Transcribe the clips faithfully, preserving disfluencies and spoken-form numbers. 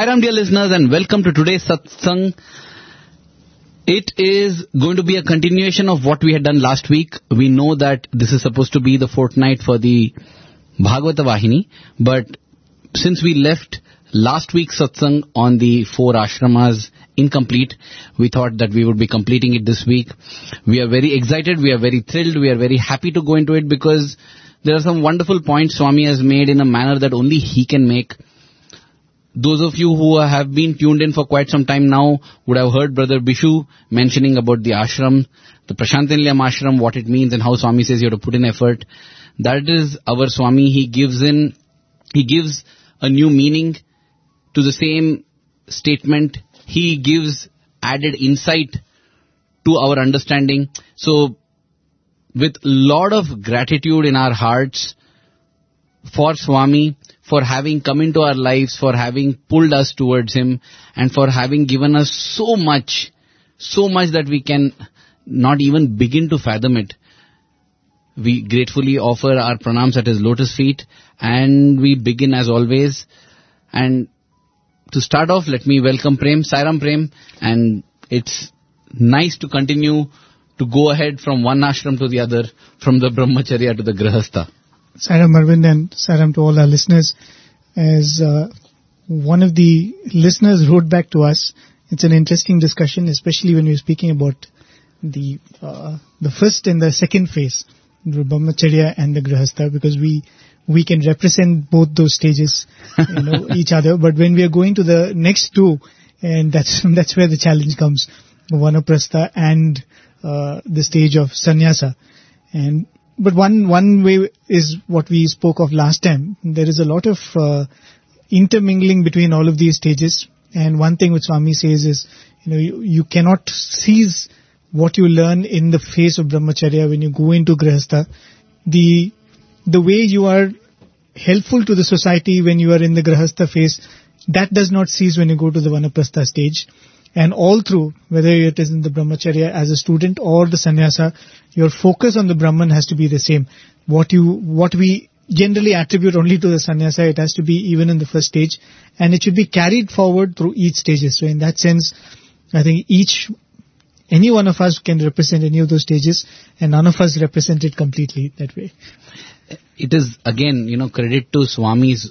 Sai Ram, dear listeners, and welcome to today's satsang. It is going to be a continuation of what we had done last week. We know that this is supposed to be the fortnight for the Bhagavata Vahini, but since we left last week's satsang on the four ashramas incomplete, we thought that we would be completing it this week. We are very excited, we are very thrilled, we are very happy to go into it because there are some wonderful points Swami has made in a manner that only he can make. Those of you who have been tuned in for quite some time now would have heard Brother Bishu mentioning about the ashram, the Prashantanilayam ashram, what it means and how Swami says you have to put in effort. That is our Swami. He gives in, he gives a new meaning to the same statement. He gives added insight to our understanding. So, with lot of gratitude in our hearts for Swami, for having come into our lives, for having pulled us towards him, and for having given us so much, so much that we can not even begin to fathom it. We gratefully offer our pranams at his lotus feet, and we begin as always. And to start off, let me welcome Prem, Sai Ram Prem, and it's nice to continue to go ahead from one ashram to the other, from the Brahmacharya to the Grihastha. Sai Ram Arvind and Sai Ram to all our listeners. As uh, one of the listeners wrote back to us, it's an interesting discussion, especially when we're speaking about the uh, the first and the second phase, the Brahmacharya and the Grihastha, because we we can represent both those stages, you know, each other. But when we are going to the next two, and that's that's where the challenge comes, Vanaprastha and uh, the stage of Sannyasa. And But one one way is what we spoke of last time. There is a lot of uh, intermingling between all of these stages. And one thing which Swami says is, you know, you, you cannot seize what you learn in the phase of Brahmacharya when you go into Grihastha. The the way you are helpful to the society when you are in the Grihastha phase, that does not cease when you go to the Vanaprastha stage. And all through, whether it is in the Brahmacharya as a student or the Sannyasa, your focus on the Brahman has to be the same. What you, what we generally attribute only to the Sannyasa, it has to be even in the first stage, and it should be carried forward through each stages. So in that sense, I think each, any one of us can represent any of those stages, and none of us represent it completely that way. It is again, you know, credit to Swami's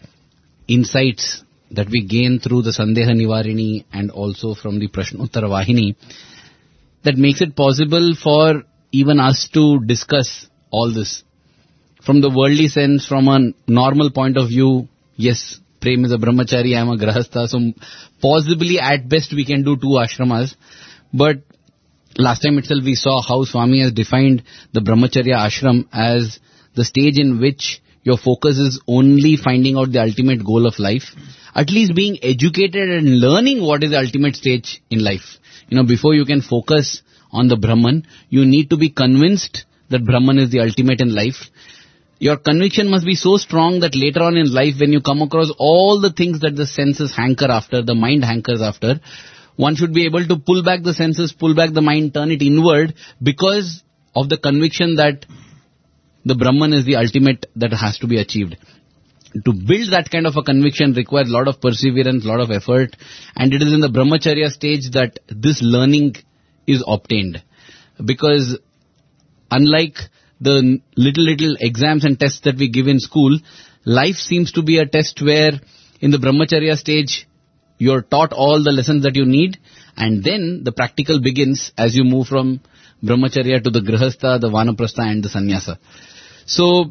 insights that we gain through the Sandeha Nivarini and also from the Prashnottara Vahini that makes it possible for even us to discuss all this. From the worldly sense, from a normal point of view, yes, Prem is a Brahmachari, I am a Grihastha, so possibly at best we can do two ashramas. But last time itself we saw how Swami has defined the Brahmacharya ashram as the stage in which your focus is only finding out the ultimate goal of life, at least being educated and learning what is the ultimate stage in life. You know, before you can focus on the Brahman, you need to be convinced that Brahman is the ultimate in life. Your conviction must be so strong that later on in life, when you come across all the things that the senses hanker after, the mind hankers after, one should be able to pull back the senses, pull back the mind, turn it inward because of the conviction that the Brahman is the ultimate that has to be achieved. To build that kind of a conviction requires a lot of perseverance, a lot of effort, and it is in the Brahmacharya stage that this learning is obtained. Because unlike the little, little exams and tests that we give in school, life seems to be a test where in the Brahmacharya stage, you're taught all the lessons that you need, and then the practical begins as you move from Brahmacharya to the Grihastha, the Vanaprastha and the Sannyasa. So,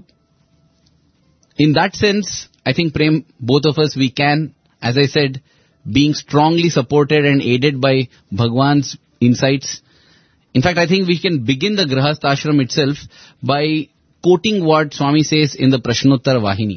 in that sense, I think Prem, both of us, we can, as I said, being strongly supported and aided by Bhagwan's insights. In fact, I think we can begin the Grihastha ashram itself by quoting what Swami says in the Prashnottara Vahini.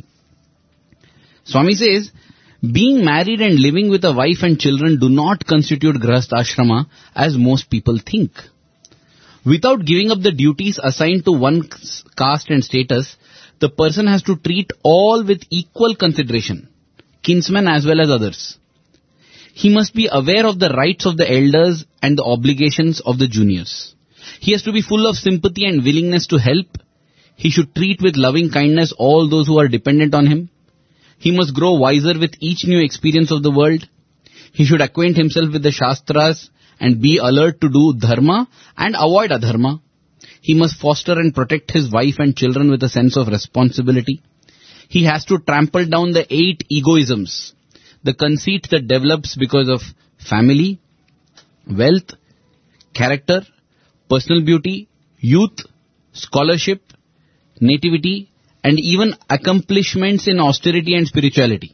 Swami says, being married and living with a wife and children do not constitute Grihastha ashrama as most people think. Without giving up the duties assigned to one's caste and status, the person has to treat all with equal consideration, kinsmen as well as others. He must be aware of the rights of the elders and the obligations of the juniors. He has to be full of sympathy and willingness to help. He should treat with loving kindness all those who are dependent on him. He must grow wiser with each new experience of the world. He should acquaint himself with the Shastras and be alert to do dharma and avoid adharma. He must foster and protect his wife and children with a sense of responsibility. He has to trample down the eight egoisms, the conceit that develops because of family, wealth, character, personal beauty, youth, scholarship, nativity, and even accomplishments in austerity and spirituality.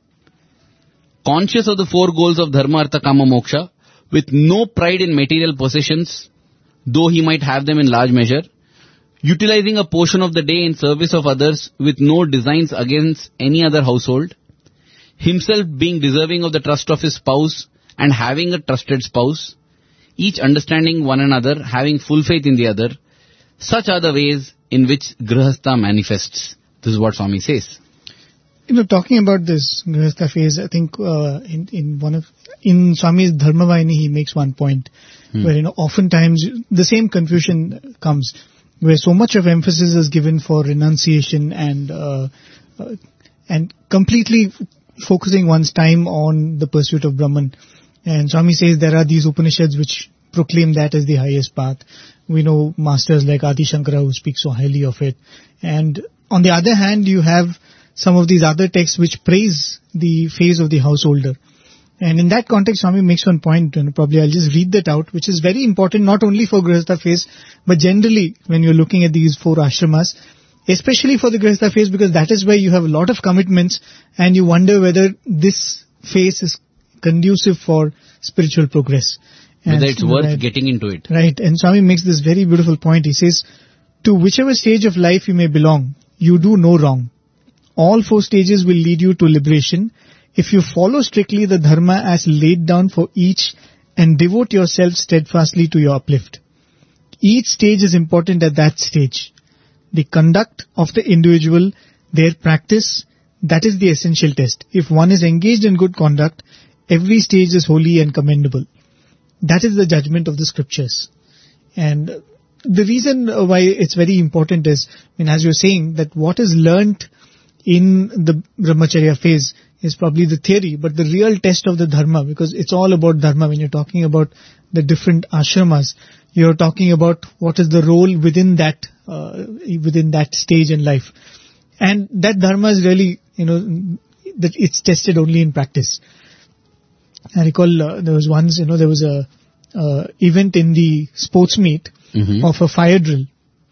Conscious of the four goals of dharma, artha, kama, moksha, with no pride in material possessions, though he might have them in large measure, utilizing a portion of the day in service of others with no designs against any other household, himself being deserving of the trust of his spouse and having a trusted spouse, each understanding one another, having full faith in the other. Such are the ways in which Grihastha manifests. This is what Swami says. You know, talking about this Grihastha phase, I think uh, in, in one of in Swami's Dharmavahini, he makes one point hmm. where, you know, oftentimes the same confusion comes, where so much of emphasis is given for renunciation and uh, uh, and completely f- focusing one's time on the pursuit of Brahman. And Swami says there are these Upanishads which proclaim that as the highest path. We know masters like Adi Shankara who speak so highly of it. And on the other hand, you have some of these other texts which praise the phase of the householder. And in that context, Swami makes one point, and probably I'll just read that out, which is very important not only for Grihastha phase, but generally when you're looking at these four ashramas, especially for the Grihastha phase, because that is where you have a lot of commitments and you wonder whether this phase is conducive for spiritual progress. Whether it's worth right, getting into it. Right. And Swami makes this very beautiful point. He says, to whichever stage of life you may belong, you do no wrong. All four stages will lead you to liberation if you follow strictly the dharma as laid down for each and devote yourself steadfastly to your uplift. Each stage is important at that stage. The conduct of the individual, their practice, that is the essential test. If one is engaged in good conduct, every stage is holy and commendable. That is the judgment of the scriptures. And the reason why it's very important is, I mean, as you're saying, that what is learnt in the Brahmacharya phase is probably the theory, but the real test of the dharma, because it's all about dharma. When you're talking about the different ashramas, you're talking about what is the role within that, uh, within that stage in life. And that dharma is really, you know, that it's tested only in practice. I recall uh, there was once, you know, there was a uh, event in the sports meet mm-hmm. of a fire drill.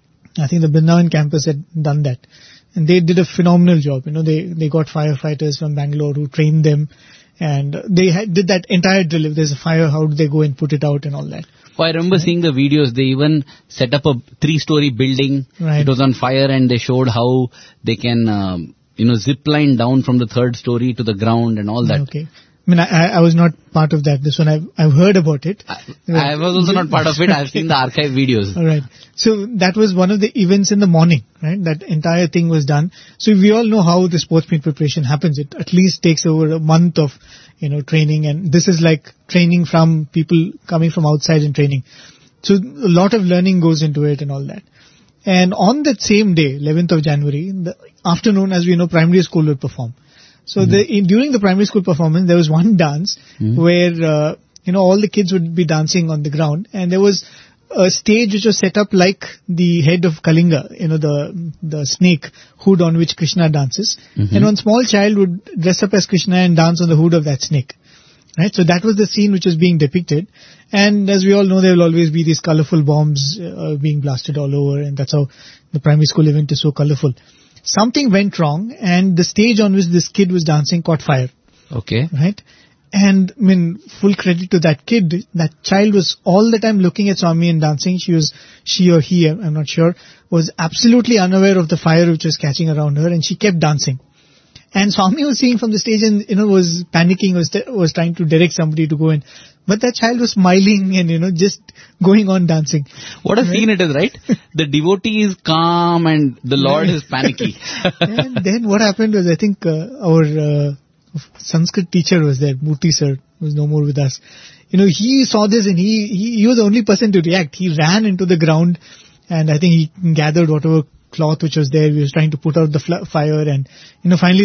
I think the Brindavan campus had done that. And they did a phenomenal job. You know, they, they got firefighters from Bangalore who trained them. And they had, did that entire drill. If there's a fire, how do they go and put it out and all that. Oh, I remember right. seeing the videos. They even set up a three-story building. Right. It was on fire and they showed how they can, um, you know, zip line down from the third story to the ground and all that. Okay. I mean, I, I was not part of that. This one, I've, I've heard about it. I, I was also not part of it. I've seen the archive videos. All right. So that was one of the events in the morning, right? That entire thing was done. So we all know how the sports meet preparation happens. It at least takes over a month of, you know, training. And this is like training from people coming from outside and training. So a lot of learning goes into it and all that. And on that same day, eleventh of January, in the afternoon, as we know, primary school will perform. So mm-hmm. the, in, during the primary school performance, there was one dance mm-hmm. where, uh, you know, all the kids would be dancing on the ground. And there was a stage which was set up like the head of Kalinga, you know, the the snake hood on which Krishna dances. Mm-hmm. And one small child would dress up as Krishna and dance on the hood of that snake. Right? So that was the scene which was being depicted. And as we all know, there will always be these colorful bombs uh, being blasted all over. And that's how the primary school event is so colorful. Something went wrong and the stage on which this kid was dancing caught fire. Okay. Right? And I mean, full credit to that kid. That child was all the time looking at Swami and dancing. She was, she or he, I'm not sure, was absolutely unaware of the fire which was catching around her, and she kept dancing. And Swami was seeing from the stage and, you know, was panicking, was was trying to direct somebody to go in. But that child was smiling and, you know, just going on dancing. What a right? scene it is, right? The devotee is calm and the Lord is panicky. And then what happened was, I think uh, our uh, Sanskrit teacher was there, Murthy sir, who was no more with us. You know, he saw this and he, he, he was the only person to react. He ran into the ground and I think he gathered whatever cloth which was there. He was trying to put out the fl- fire and, you know, finally they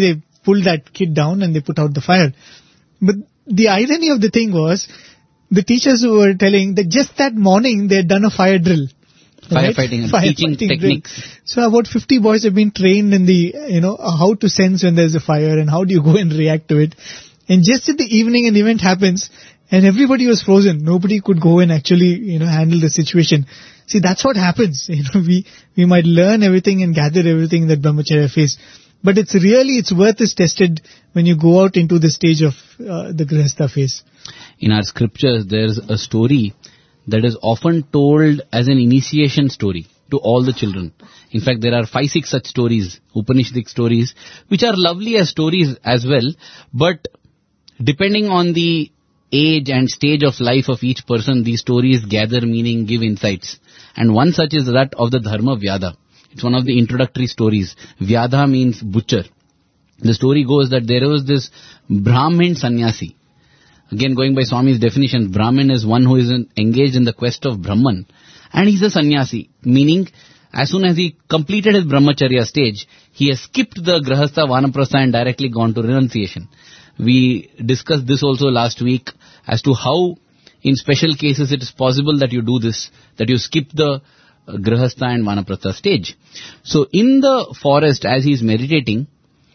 pulled that kid down and they put out the fire. But the irony of the thing was, the teachers were telling that just that morning they had done a fire drill. Firefighting right? and Fire teaching techniques. Drill. So about fifty boys have been trained in the, you know, how to sense when there's a fire and how do you go and react to it. And just in the evening an event happens and everybody was frozen. Nobody could go and actually, you know, handle the situation. See, that's what happens. You know, we, we might learn everything and gather everything that Brahmacharya face. But it's really, its worth is tested when you go out into the stage of uh, the Grihastha phase. In our scriptures, there's a story that is often told as an initiation story to all the children. In fact, there are five, six such stories, Upanishadic stories, which are lovely as stories as well. But depending on the age and stage of life of each person, these stories gather meaning, give insights. And one such is that of the Dharma Vyadha. It's one of the introductory stories. Vyadha means butcher. The story goes that there was this Brahmin sannyasi. Again, going by Swami's definition, Brahmin is one who is in, engaged in the quest of Brahman. And he's a sannyasi, meaning as soon as he completed his Brahmacharya stage, he has skipped the Grihastha Vanaprastha and directly gone to renunciation. We discussed this also last week as to how in special cases it is possible that you do this, that you skip the uh, Grihastha and Vanaprastha stage. So in the forest, as he is meditating,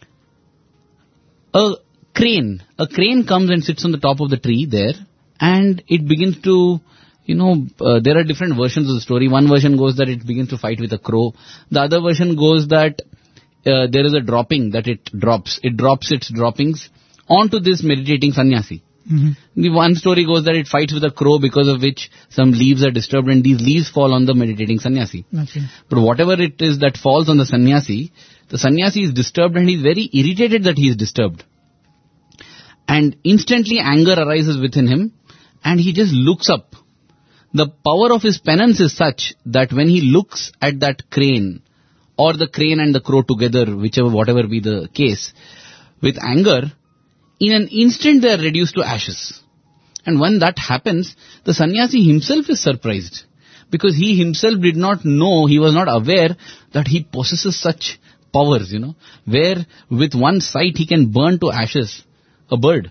a crane, a crane comes and sits on the top of the tree there, and it begins to, you know, uh, there are different versions of the story. One version goes that it begins to fight with a crow. The other version goes that uh, there is a dropping, that it drops. It drops its droppings onto this meditating sannyasi. Mm-hmm. The one story goes that it fights with a crow, because of which some leaves are disturbed and these leaves fall on the meditating sannyasi. Okay. But whatever it is that falls on the sannyasi, the sannyasi is disturbed and he is very irritated that he is disturbed. And instantly anger arises within him and he just looks up. The power of his penance is such that when he looks at that crane, or the crane and the crow together, whichever, whatever be the case, with anger, in an instant they are reduced to ashes. And when that happens, the sannyasi himself is surprised, because he himself did not know, he was not aware that he possesses such powers, you know, where with one sight he can burn to ashes a bird.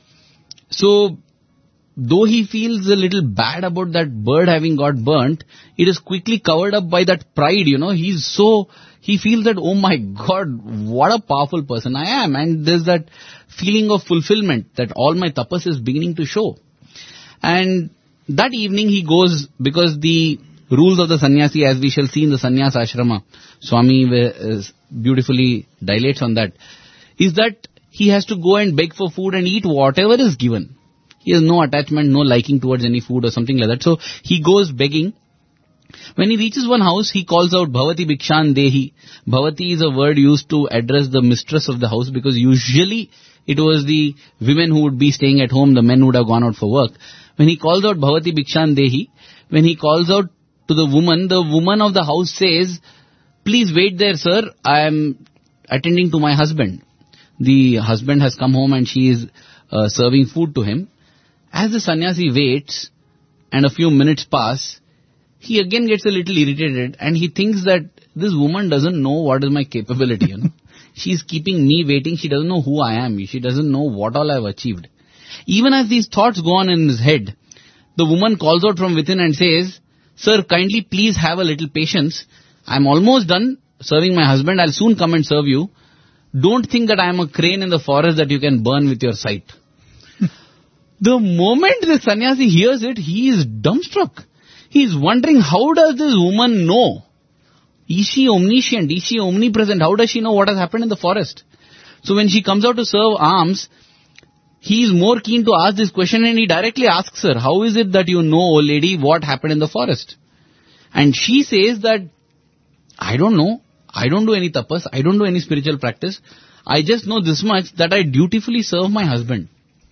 So, though he feels a little bad about that bird having got burnt, it is quickly covered up by that pride, you know. He's so, he feels that, oh my God, what a powerful person I am. And there's that feeling of fulfillment that all my tapas is beginning to show. And that evening he goes, because the rules of the sannyasi, as we shall see in the sannyas ashrama, Swami uh, beautifully dilates on that, is that he has to go and beg for food and eat whatever is given. He has no attachment, no liking towards any food or something like that. So he goes begging. When he reaches one house, he calls out Bhavati Bhikshan Dehi. Bhavati is a word used to address the mistress of the house, because usually it was the women who would be staying at home, the men would have gone out for work. When he calls out Bhavati Bhikshan Dehi, when he calls out to the woman, the woman of the house says, please wait there, sir, I am attending to my husband. The husband has come home and she is uh, serving food to him. As the sannyasi waits and a few minutes pass, he again gets a little irritated and he thinks that this woman doesn't know what is my capability, you know. She's keeping me waiting. She doesn't know who I am. She doesn't know what all I've achieved. Even as these thoughts go on in his head, the woman calls out from within and says, sir, kindly please have a little patience. I'm almost done serving my husband. I'll soon come and serve you. Don't think that I am a crane in the forest that you can burn with your sight. The moment the sannyasi hears it, he is dumbstruck. He is wondering, how does this woman know? Is she omniscient? Is she omnipresent? How does she know what has happened in the forest? So when she comes out to serve alms, he is more keen to ask this question and he directly asks her, how is it that you know, O lady, what happened in the forest? And she says that, I don't know. I don't do any tapas. I don't do any spiritual practice. I just know this much, that I dutifully serve my husband.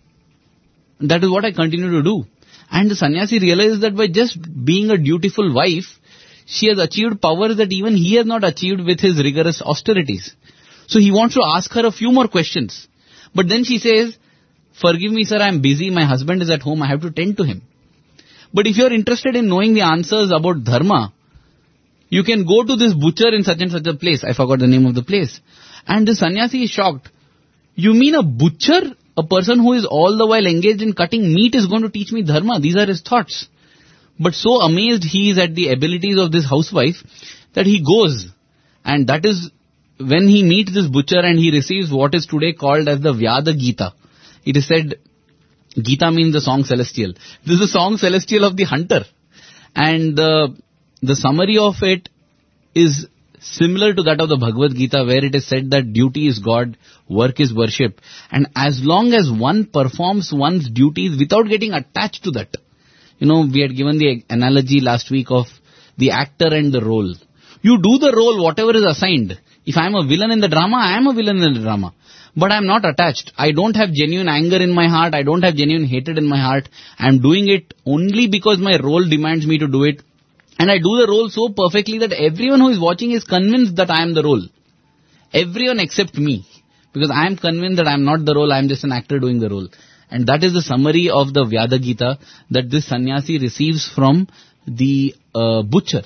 That is what I continue to do. And the sannyasi realizes that by just being a dutiful wife, she has achieved powers that even he has not achieved with his rigorous austerities. So he wants to ask her a few more questions. But then she says, forgive me sir, I am busy, my husband is at home, I have to tend to him. But if you are interested in knowing the answers about dharma, you can go to this butcher in such and such a place. I forgot the name of the place. And the sannyasi is shocked. You mean a butcher, a person who is all the while engaged in cutting meat, is going to teach me dharma? These are his thoughts. But so amazed he is at the abilities of this housewife that he goes. And that is when he meets this butcher and he receives what is today called as the Vyada Gita. It is said, Gita means the song celestial. This is the song celestial of the hunter. And the, the summary of it is similar to that of the Bhagavad Gita, where it is said that duty is God, work is worship. And as long as one performs one's duties without getting attached to that. You know, we had given the analogy last week of the actor and the role. You do the role, whatever is assigned. If I am a villain in the drama, I am a villain in the drama. But I am not attached. I don't have genuine anger in my heart. I don't have genuine hatred in my heart. I am doing it only because my role demands me to do it. And I do the role so perfectly that everyone who is watching is convinced that I am the role. Everyone except me. Because I am convinced that I am not the role, I am just an actor doing the role. And that is the summary of the Vyada Gita that this sannyasi receives from the uh, butcher.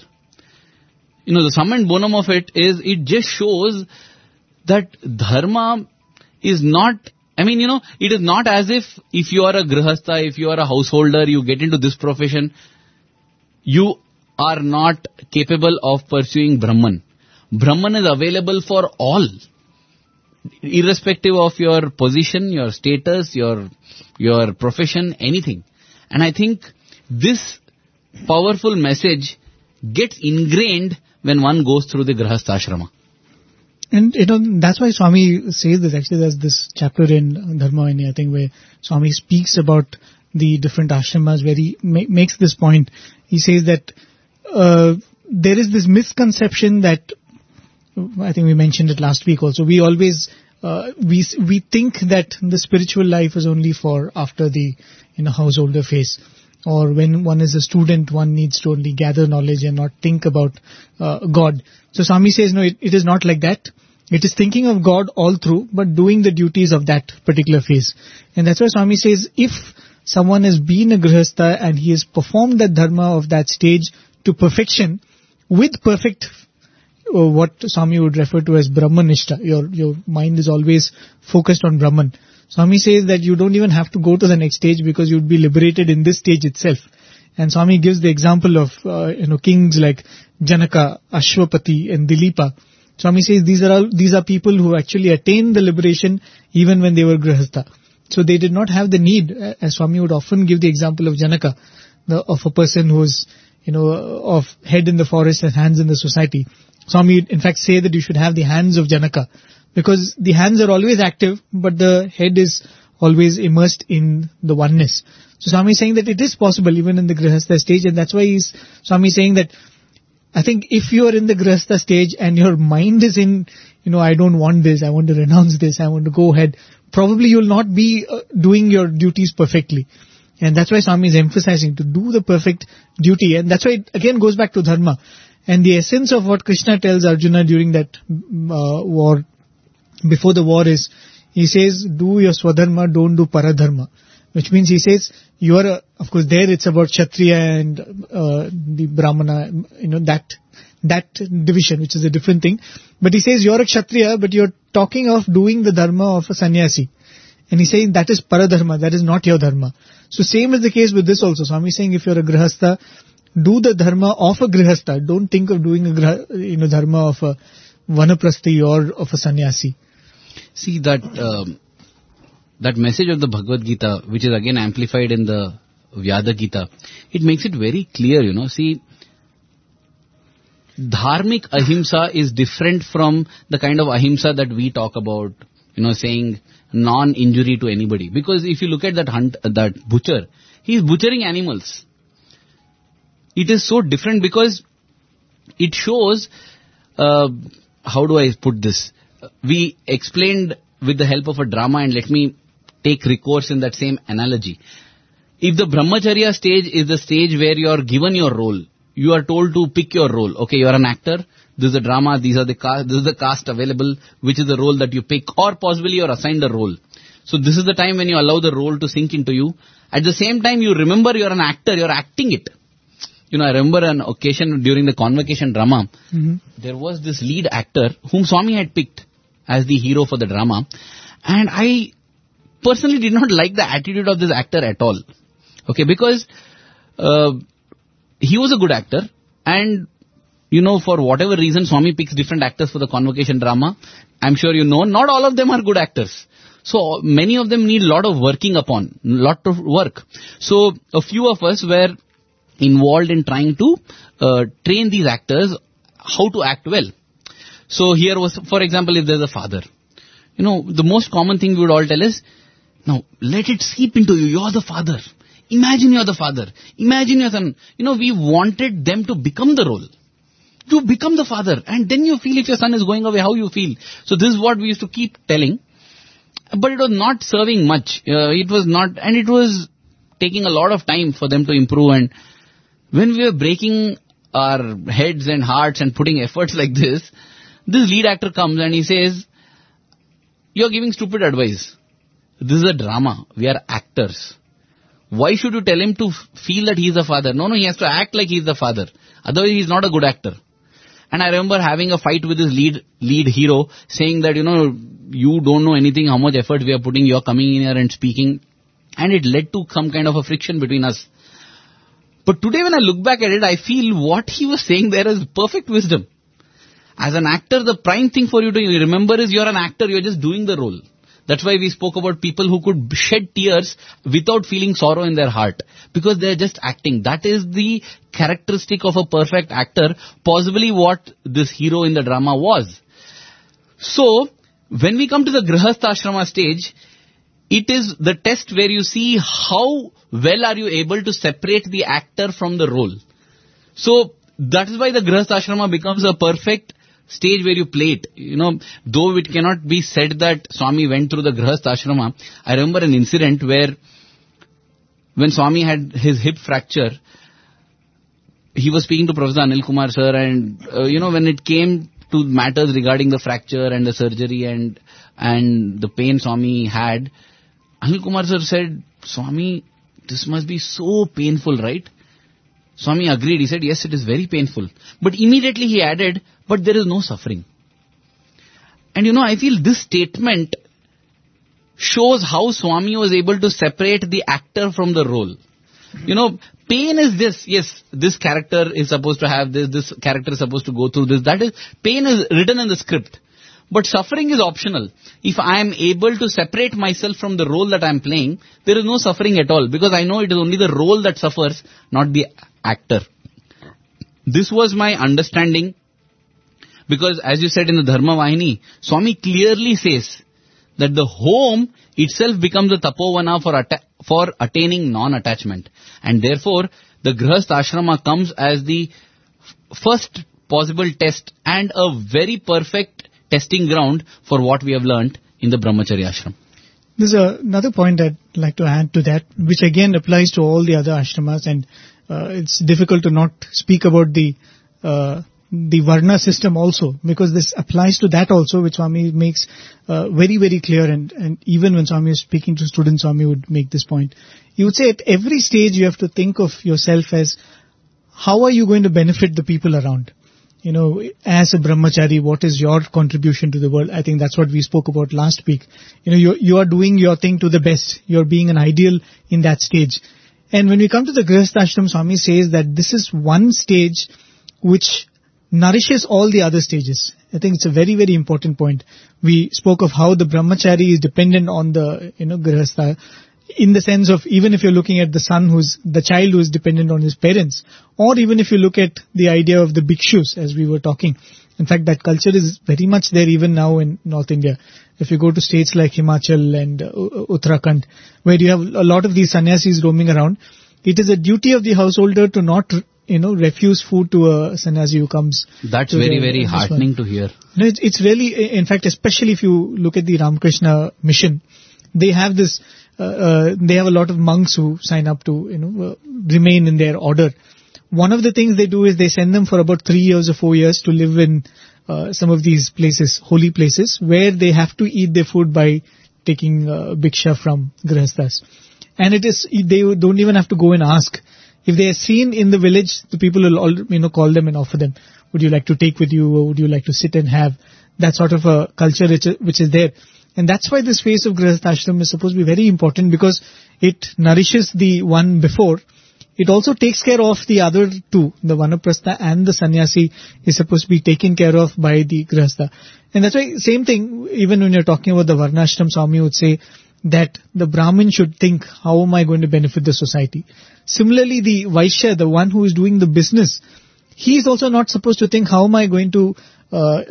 You know, the sum and bonum of it is, it just shows that dharma is not, I mean, you know, it is not as if, if you are a grihastha, if you are a householder, you get into this profession, you are not capable of pursuing Brahman. Brahman is available for all, irrespective of your position, your status, your your profession, anything. And I think this powerful message gets ingrained when one goes through the Grihastha ashrama. And you know, that's why Swami says this. Actually, there's this chapter in Dharma Vayani, I think, where Swami speaks about the different ashramas, where he ma- makes this point. He says that uh, there is this misconception that, I think we mentioned it last week also, we always, uh, we we think that the spiritual life is only for after the, you know, householder phase. Or when one is a student, one needs to only gather knowledge and not think about uh, God. So Swami says, no, it, it is not like that. It is thinking of God all through, but doing the duties of that particular phase. And that's why Swami says, if someone has been a grihastha and he has performed that dharma of that stage to perfection, with perfect, uh, what Swami would refer to as Brahmanishta, your, your mind is always focused on Brahman. Swami says that you don't even have to go to the next stage because you'd be liberated in this stage itself. And Swami gives the example of, uh, you know, kings like Janaka, Ashwapati and Dilipa. Swami says these are all, these are people who actually attained the liberation even when they were grihastha. So they did not have the need, as Swami would often give the example of Janaka, the, of a person who was, you know, of head in the forest and hands in the society. Swami in fact say that you should have the hands of Janaka, because the hands are always active, but the head is always immersed in the oneness. So Swami is saying that it is possible even in the Grihastha stage, and that's why he's, Swami is saying that I think if you are in the Grihastha stage and your mind is in, you know, I don't want this, I want to renounce this, I want to go ahead, probably you will not be uh, doing your duties perfectly. And that's why Swami is emphasizing to do the perfect duty. And that's why it again goes back to dharma. And the essence of what Krishna tells Arjuna during that uh, war, before the war, is, he says, do your swadharma, don't do paradharma. Which means he says, you are, a, of course there it's about Kshatriya and uh, the Brahmana, you know, that that division, which is a different thing. But he says, you're a Kshatriya, but you're talking of doing the dharma of a sannyasi. And he's saying that is paradharma, that is not your dharma. So same is the case with this also. Swami is saying if you're a grihastha, do the dharma of a grihastha. Don't think of doing a grah, you know, dharma of a vanaprasthi or of a sannyasi. See that um, that message of the Bhagavad Gita, which is again amplified in the Vyada Gita, it makes it very clear, you know. See, dharmic ahimsa is different from the kind of ahimsa that we talk about, you know, saying non-injury to anybody. Because if you look at that hunt, that butcher, he is butchering animals. It is so different because it shows, uh, how do I put this? We explained with the help of a drama, and let me take recourse in that same analogy. If the brahmacharya stage is the stage where you are given your role, you are told to pick your role. Okay, you are an actor, this is the drama, these are the cast, this is the cast available, which is the role that you pick, or possibly you are assigned a role. So this is the time when you allow the role to sink into you. At the same time, you remember you are an actor, you are acting it. You know, I remember an occasion during the convocation drama, mm-hmm. there was this lead actor whom Swami had picked as the hero for the drama. And I personally did not like the attitude of this actor at all. Okay, because uh, he was a good actor, and you know, for whatever reason, Swami picks different actors for the convocation drama. I'm sure you know, not all of them are good actors. So many of them need a lot of working upon, lot of work. So a few of us were involved in trying to uh, train these actors how to act well. So here was, for example, if there's a father, you know, the most common thing we would all tell is, now let it seep into you, you're the father. Imagine you're the father. Imagine your son. You know, we wanted them to become the role. You become the father, and then you feel if your son is going away, how you feel. So this is what we used to keep telling. But it was not serving much. Uh, it was not, and it was taking a lot of time for them to improve. And when we were breaking our heads and hearts and putting efforts like this, this lead actor comes and he says, you're giving stupid advice. This is a drama. We are actors. Why should you tell him to f- feel that he is the father? No, no, he has to act like he is the father. Otherwise, he is not a good actor. And I remember having a fight with his lead lead hero, saying that, you know, you don't know anything, how much effort we are putting, you are coming in here and speaking. And it led to some kind of a friction between us. But today when I look back at it, I feel what he was saying there is perfect wisdom. As an actor, the prime thing for you to remember is you're an actor, you're just doing the role. That's why we spoke about people who could shed tears without feeling sorrow in their heart. Because they're just acting. That is the characteristic of a perfect actor. Possibly what this hero in the drama was. So, when we come to the Grihastha Ashrama stage, it is the test where you see how well are you able to separate the actor from the role. So, that is why the Grihastha Ashrama becomes a perfect stage where you play it. You know, though it cannot be said that Swami went through the Grihastha Ashrama, I remember an incident where when Swami had his hip fracture, he was speaking to Professor Anil Kumar sir, and uh, you know, when it came to matters regarding the fracture and the surgery and and the pain Swami had, Anil Kumar sir said, Swami, this must be so painful, right? Swami agreed. He said, yes, it is very painful. But immediately he added, but there is no suffering. And you know, I feel this statement shows how Swami was able to separate the actor from the role. You know, pain is this. Yes, this character is supposed to have this. This character is supposed to go through this. That is, pain is written in the script. But suffering is optional. If I am able to separate myself from the role that I am playing, there is no suffering at all. Because I know it is only the role that suffers, not the actor. This was my understanding. Because as you said in the Dharma Vahini, Swami clearly says that the home itself becomes a tapovana for, atta- for attaining non-attachment. And therefore, the Grihastha Ashrama comes as the f- first possible test and a very perfect testing ground for what we have learnt in the Brahmacharya Ashram. There's a, another point I'd like to add to that, which again applies to all the other ashramas, and uh, it's difficult to not speak about the uh, the Varna system also, because this applies to that also, which Swami makes uh, very, very clear, and, and even when Swami is speaking to students, Swami would make this point. He would say at every stage you have to think of yourself as, how are you going to benefit the people around? You know, as a brahmachari, what is your contribution to the world? I think that's what we spoke about last week. You know, you you are doing your thing to the best. You're being an ideal in that stage. And when we come to the Grihastha Ashram, Swami says that this is one stage which nourishes all the other stages. I think it's a very, very important point. We spoke of how the brahmachari is dependent on the, you know, Grihastha, in the sense of even if you're looking at the son who's, the child who is dependent on his parents, or even if you look at the idea of the bhikshus, as we were talking. In fact, that culture is very much there even now in North India. If you go to states like Himachal and uh, Uttarakhand, where you have a lot of these sannyasis roaming around, it is a duty of the householder to not, you know, refuse food to a sannyasi who comes. That's very, the, very heartening to hear. No, it's, it's really, in fact, especially if you look at the Ramakrishna mission, they have this, uh, uh, they have a lot of monks who sign up to, you know, uh, remain in their order. One of the things they do is they send them for about three years or four years to live in uh, some of these places, holy places, where they have to eat their food by taking uh, bhiksha from grihasthas. And it is, they don't even have to go and ask. If they are seen in the village, the people will all, you know, call them and offer them. Would you like to take with you, or would you like to sit and have? That sort of a culture which, which is there. And that's why this phase of Grihastha Ashram is supposed to be very important, because it nourishes the one before. It also takes care of the other two. The Vanaprastha and the Sannyasi is supposed to be taken care of by the Grihastha. And that's why, same thing, even when you're talking about the Varnashram, Swami would say that the Brahmin should think, how am I going to benefit the society? Similarly, the Vaishya, the one who is doing the business, he is also not supposed to think, how am I going to, uh,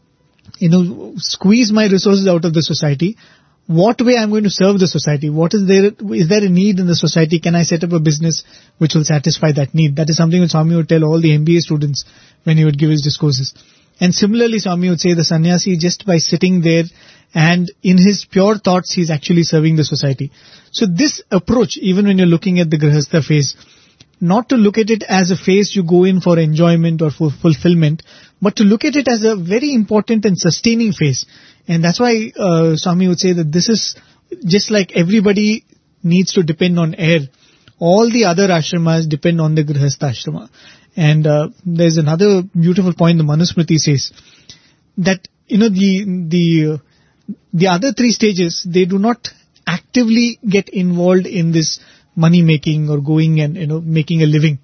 you know, squeeze my resources out of the society? What way I'm going to serve the society? What is there, is there a need in the society? Can I set up a business which will satisfy that need? That is something which Swami would tell all the M B A students when he would give his discourses. And similarly, Swami would say the sannyasi, just by sitting there and in his pure thoughts, he's actually serving the society. So this approach, even when you're looking at the Grihastha phase, not to look at it as a phase you go in for enjoyment or for fulfillment, but to look at it as a very important and sustaining phase. And that's why uh, Swami would say that this is just like everybody needs to depend on air. All the other ashramas depend on the Grihastha ashrama. And uh, there's another beautiful point the Manusmriti says that, you know, the the uh, the other three stages, they do not actively get involved in this money making or going and, you know, making a living.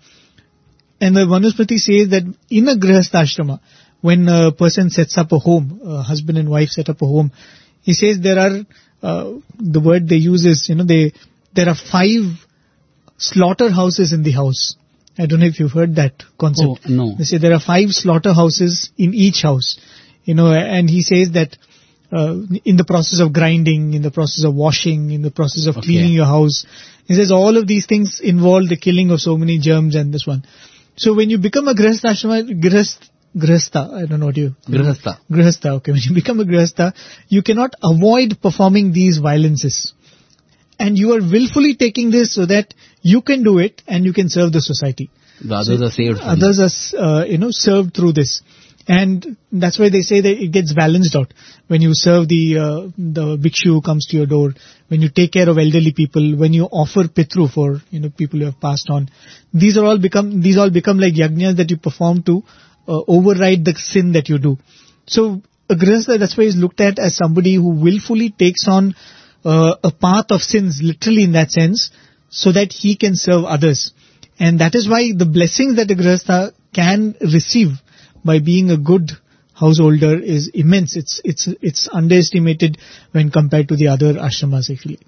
And the Manusmriti says that in a Grihastha ashrama, when a person sets up a home, a husband and wife set up a home, he says there are, uh, the word they use is, you know, they there are five slaughterhouses in the house. I don't know if you've heard that concept. Oh, no. They say there are five slaughterhouses in each house. You know, and he says that uh, in the process of grinding, in the process of washing, in the process of okay. cleaning your house, he says all of these things involve the killing of so many germs and this one. So when you become a Grihastha ashrama, Grihastha, Grihastha, I don't know what you... Grihastha. Grihastha, okay. When you become a Grihastha, you cannot avoid performing these violences. And you are willfully taking this so that you can do it and you can serve the society. The others so are saved. Others are, uh, you know, served through this. And that's why they say that it gets balanced out. When you serve the, uh, the bhikshu who comes to your door, when you take care of elderly people, when you offer pitru for, you know, people who have passed on. These are all become, these all become like yajnas that you perform to uh, override the sin that you do. So a Grihastha, that's why is looked at as somebody who willfully takes on uh, a path of sins, literally in that sense, so that he can serve others. And that is why the blessings that a Grihastha can receive by being a good householder is immense. It's it's it's underestimated when compared to the other ashramas, actually.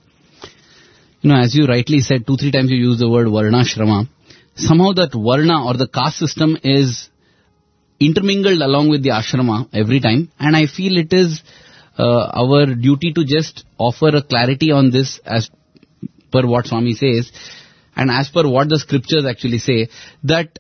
You know, as you rightly said, two, three times you use the word varnashrama. Somehow that varna or the caste system is intermingled along with the ashrama every time. And I feel it is uh, our duty to just offer a clarity on this as per what Swami says and as per what the scriptures actually say, that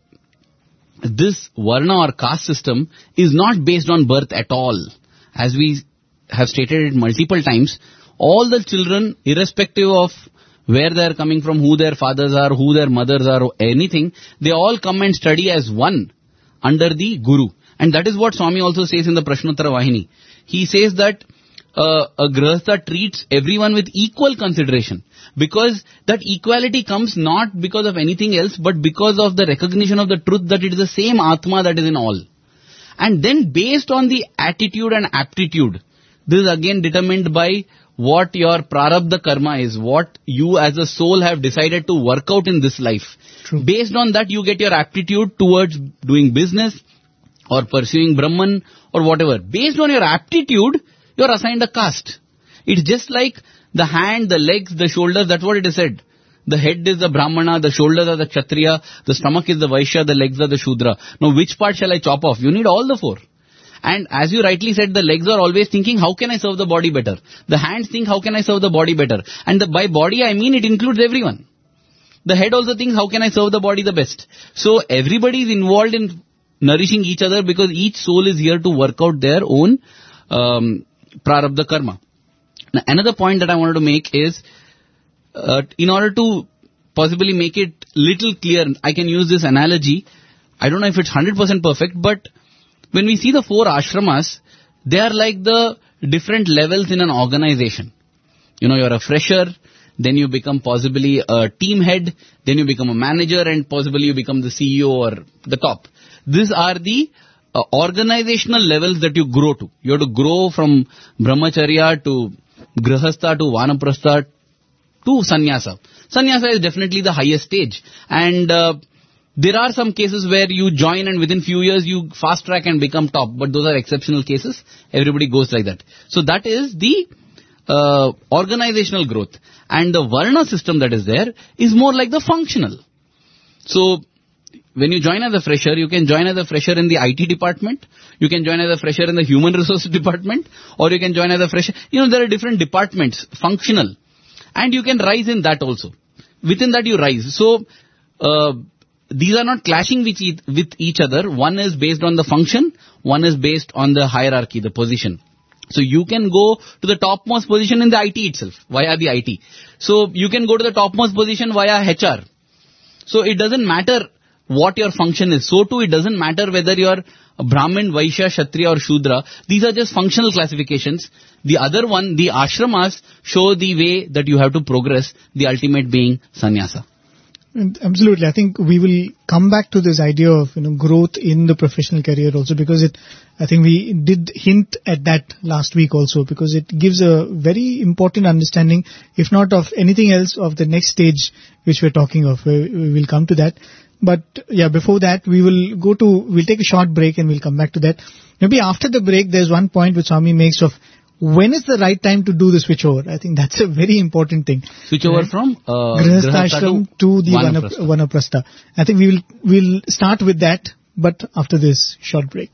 this varna or caste system is not based on birth at all. As we have stated it multiple times, all the children, irrespective of where they are coming from, who their fathers are, who their mothers are, or anything, they all come and study as one under the Guru. And that is what Swami also says in the Prashnottara Vahini. He says that uh, a Grihastha treats everyone with equal consideration. Because that equality comes not because of anything else, but because of the recognition of the truth that it is the same Atma that is in all. And then based on the attitude and aptitude, this is again determined by what your prarabdha karma is, what you as a soul have decided to work out in this life. True. Based on that, you get your aptitude towards doing business or pursuing Brahman or whatever. Based on your aptitude, you are assigned a caste. It's just like the hand, the legs, the shoulders, that's what it is said. The head is the Brahmana, the shoulders are the Kshatriya, the stomach is the Vaishya, the legs are the Shudra. Now which part shall I chop off? You need all the four. And as you rightly said, the legs are always thinking, how can I serve the body better? The hands think, how can I serve the body better? And the, by body, I mean it includes everyone. The head also thinks, how can I serve the body the best? So everybody is involved in nourishing each other because each soul is here to work out their own um, prarabdha karma. Now, another point that I wanted to make is, uh, in order to possibly make it little clear, I can use this analogy. I don't know if it's one hundred percent perfect, but when we see the four ashramas, they are like the different levels in an organization. You know, you're a fresher, then you become possibly a team head, then you become a manager, and possibly you become the C E O or the top. These are the uh, organizational levels that you grow to. You have to grow from brahmacharya to grihastha to vanaprastha to sannyasa. Sannyasa is definitely the highest stage. And uh, there are some cases where you join and within few years you fast track and become top. But those are exceptional cases. Everybody goes like that. So that is the uh, organizational growth. And the Varna system that is there is more like the functional. So when you join as a fresher, you can join as a fresher in the I T department. You can join as a fresher in the human resources department. Or you can join as a fresher. You know, there are different departments, functional. And you can rise in that also. Within that you rise. So, uh, these are not clashing with each, with each other. One is based on the function. One is based on the hierarchy, the position. So you can go to the topmost position in the I T itself, via the I T. So you can go to the topmost position via H R. So it doesn't matter what your function is. So too it doesn't matter whether you're a Brahmin, Vaishya, Kshatriya or Shudra. These are just functional classifications. The other one, the ashramas, show the way that you have to progress, the ultimate being sannyasa. And absolutely. I think we will come back to this idea of, you know, growth in the professional career also, because it, I think we did hint at that last week also, because it gives a very important understanding, if not of anything else, of the next stage which we're talking of. We, we will come to that. But yeah, before that, we will go to, we'll take a short break and we'll come back to that. Maybe after the break, there's one point which Swami makes of when is the right time to do the switchover. I think that's a very important thing. Switchover right? from uh, Grihastha to, to the Vanaprastha. Vanaprastha. I think we will we'll start with that, but after this short break.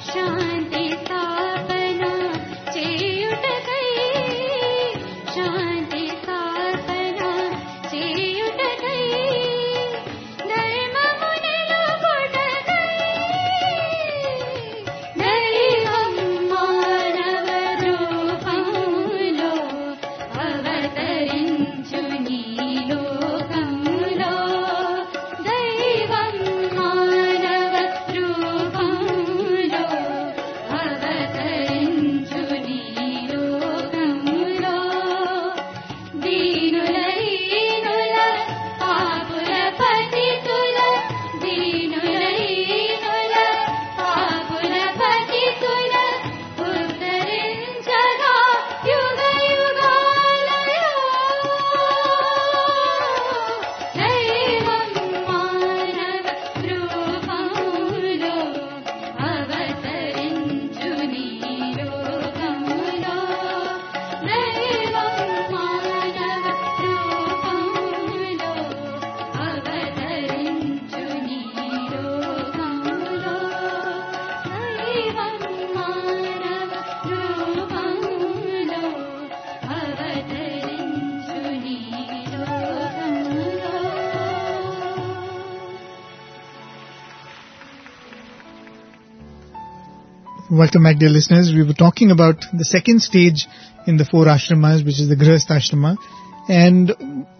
Welcome back, dear listeners. We were talking about the second stage in the four ashramas, which is the Grihastha ashrama. And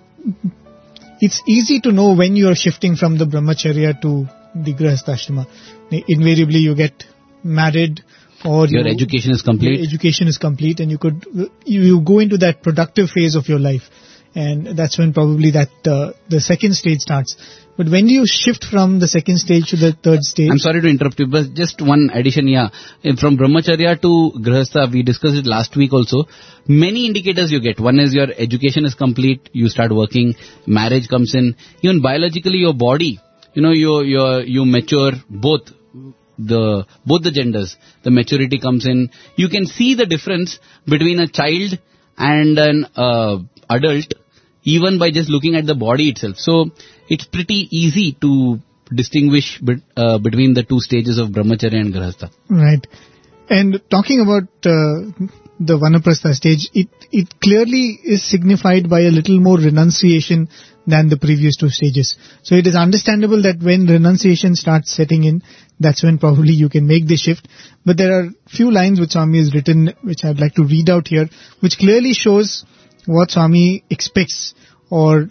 it's easy to know when you are shifting from the Brahmacharya to the Grihastha ashrama. Invariably, you get married, or your you, education is complete. Your education is complete, and you could you, you go into that productive phase of your life, and that's when probably that uh, the second stage starts. But when do you shift from the second stage to the third stage? I'm sorry to interrupt you, but just one addition, yeah. From Brahmacharya to Grihastha, we discussed it last week also. Many indicators you get. One is your education is complete, you start working, marriage comes in. Even biologically, your body, you know, you you you mature, both the both the genders. The maturity comes in. You can see the difference between a child and an uh, adult, even by just looking at the body itself. So it's pretty easy to distinguish bet, uh, between the two stages of Brahmacharya and Grihastha. Right. And talking about uh, the Vanaprastha stage, it, it clearly is signified by a little more renunciation than the previous two stages. So it is understandable that when renunciation starts setting in, that's when probably you can make the shift. But there are few lines which Swami has written, which I'd like to read out here, which clearly shows what Swami expects, or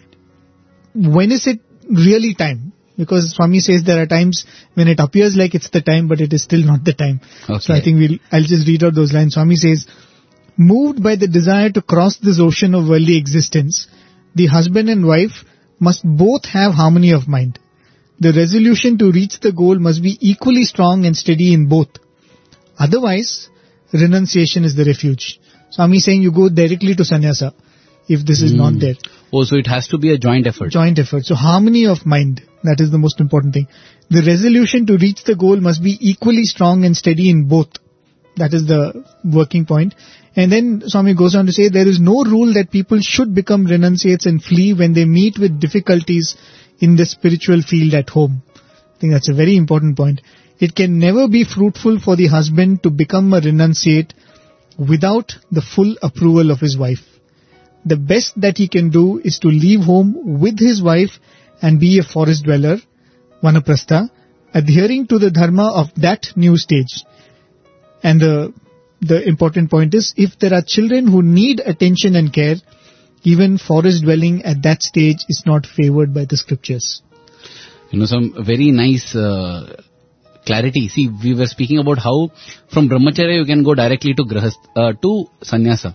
when is it really time? Because Swami says there are times when it appears like it's the time, but it is still not the time. Okay. So I think we'll, I'll just read out those lines. Swami says, moved by the desire to cross this ocean of worldly existence, the husband and wife must both have harmony of mind. The resolution to reach the goal must be equally strong and steady in both. Otherwise, renunciation is the refuge. Swami is saying you go directly to sannyasa if this is mm. not there. Oh, so it has to be a joint effort. Joint effort. So harmony of mind, that is the most important thing. The resolution to reach the goal must be equally strong and steady in both. That is the working point. And then Swami goes on to say, there is no rule that people should become renunciates and flee when they meet with difficulties in the spiritual field at home. I think that's a very important point. It can never be fruitful for the husband to become a renunciate without the full approval of his wife. The best that he can do is to leave home with his wife and be a forest dweller, Vanaprastha, adhering to the dharma of that new stage. And the the important point is, if there are children who need attention and care, even forest dwelling at that stage is not favored by the scriptures. You know, some very nice uh, clarity. See, we were speaking about how from Brahmacharya you can go directly to Grihastha, uh, to Sannyasa.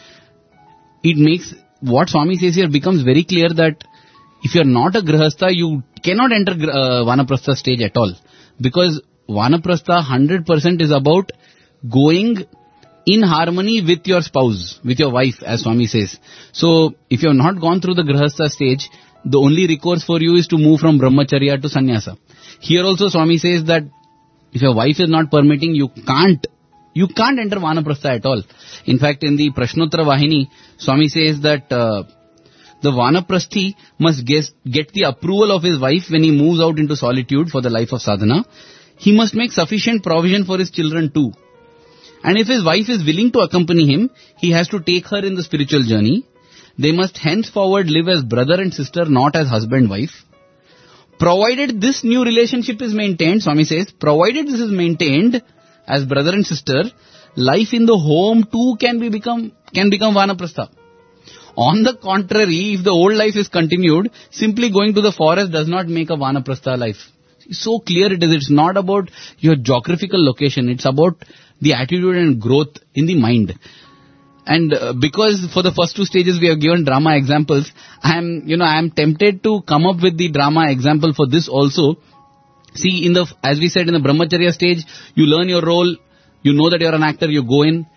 It makes, what Swami says here becomes very clear that if you are not a Grihastha, you cannot enter uh, Vanaprastha stage at all. Because Vanaprastha one hundred percent is about going in harmony with your spouse, with your wife, as Swami says. So, if you have not gone through the Grihastha stage, the only recourse for you is to move from Brahmacharya to Sannyasa. Here also Swami says that if your wife is not permitting, you can't, you can't enter Vanaprastha at all. In fact, in the Prashnottara Vahini, Swami says that uh, the Vanaprasthi must get, get the approval of his wife when he moves out into solitude for the life of sadhana. he must make sufficient provision for his children too. And if his wife is willing to accompany him, he has to take her in the spiritual journey. They must henceforward live as brother and sister, not as husband-wife. Provided this new relationship is maintained, Swami says, provided this is maintained as brother and sister, life in the home too can be become can become vanaprastha. On the contrary, if the old life is continued, simply going to the forest does not make a vanaprastha life. So clear it is. It's not about your geographical location. It's about the attitude and growth in the mind. And uh, because for the first two stages we have given drama examples, I am, you know, I am tempted to come up with the drama example for this also. See, in the, as we said in the Brahmacharya stage, you learn your role, you know that you are an actor, you go in.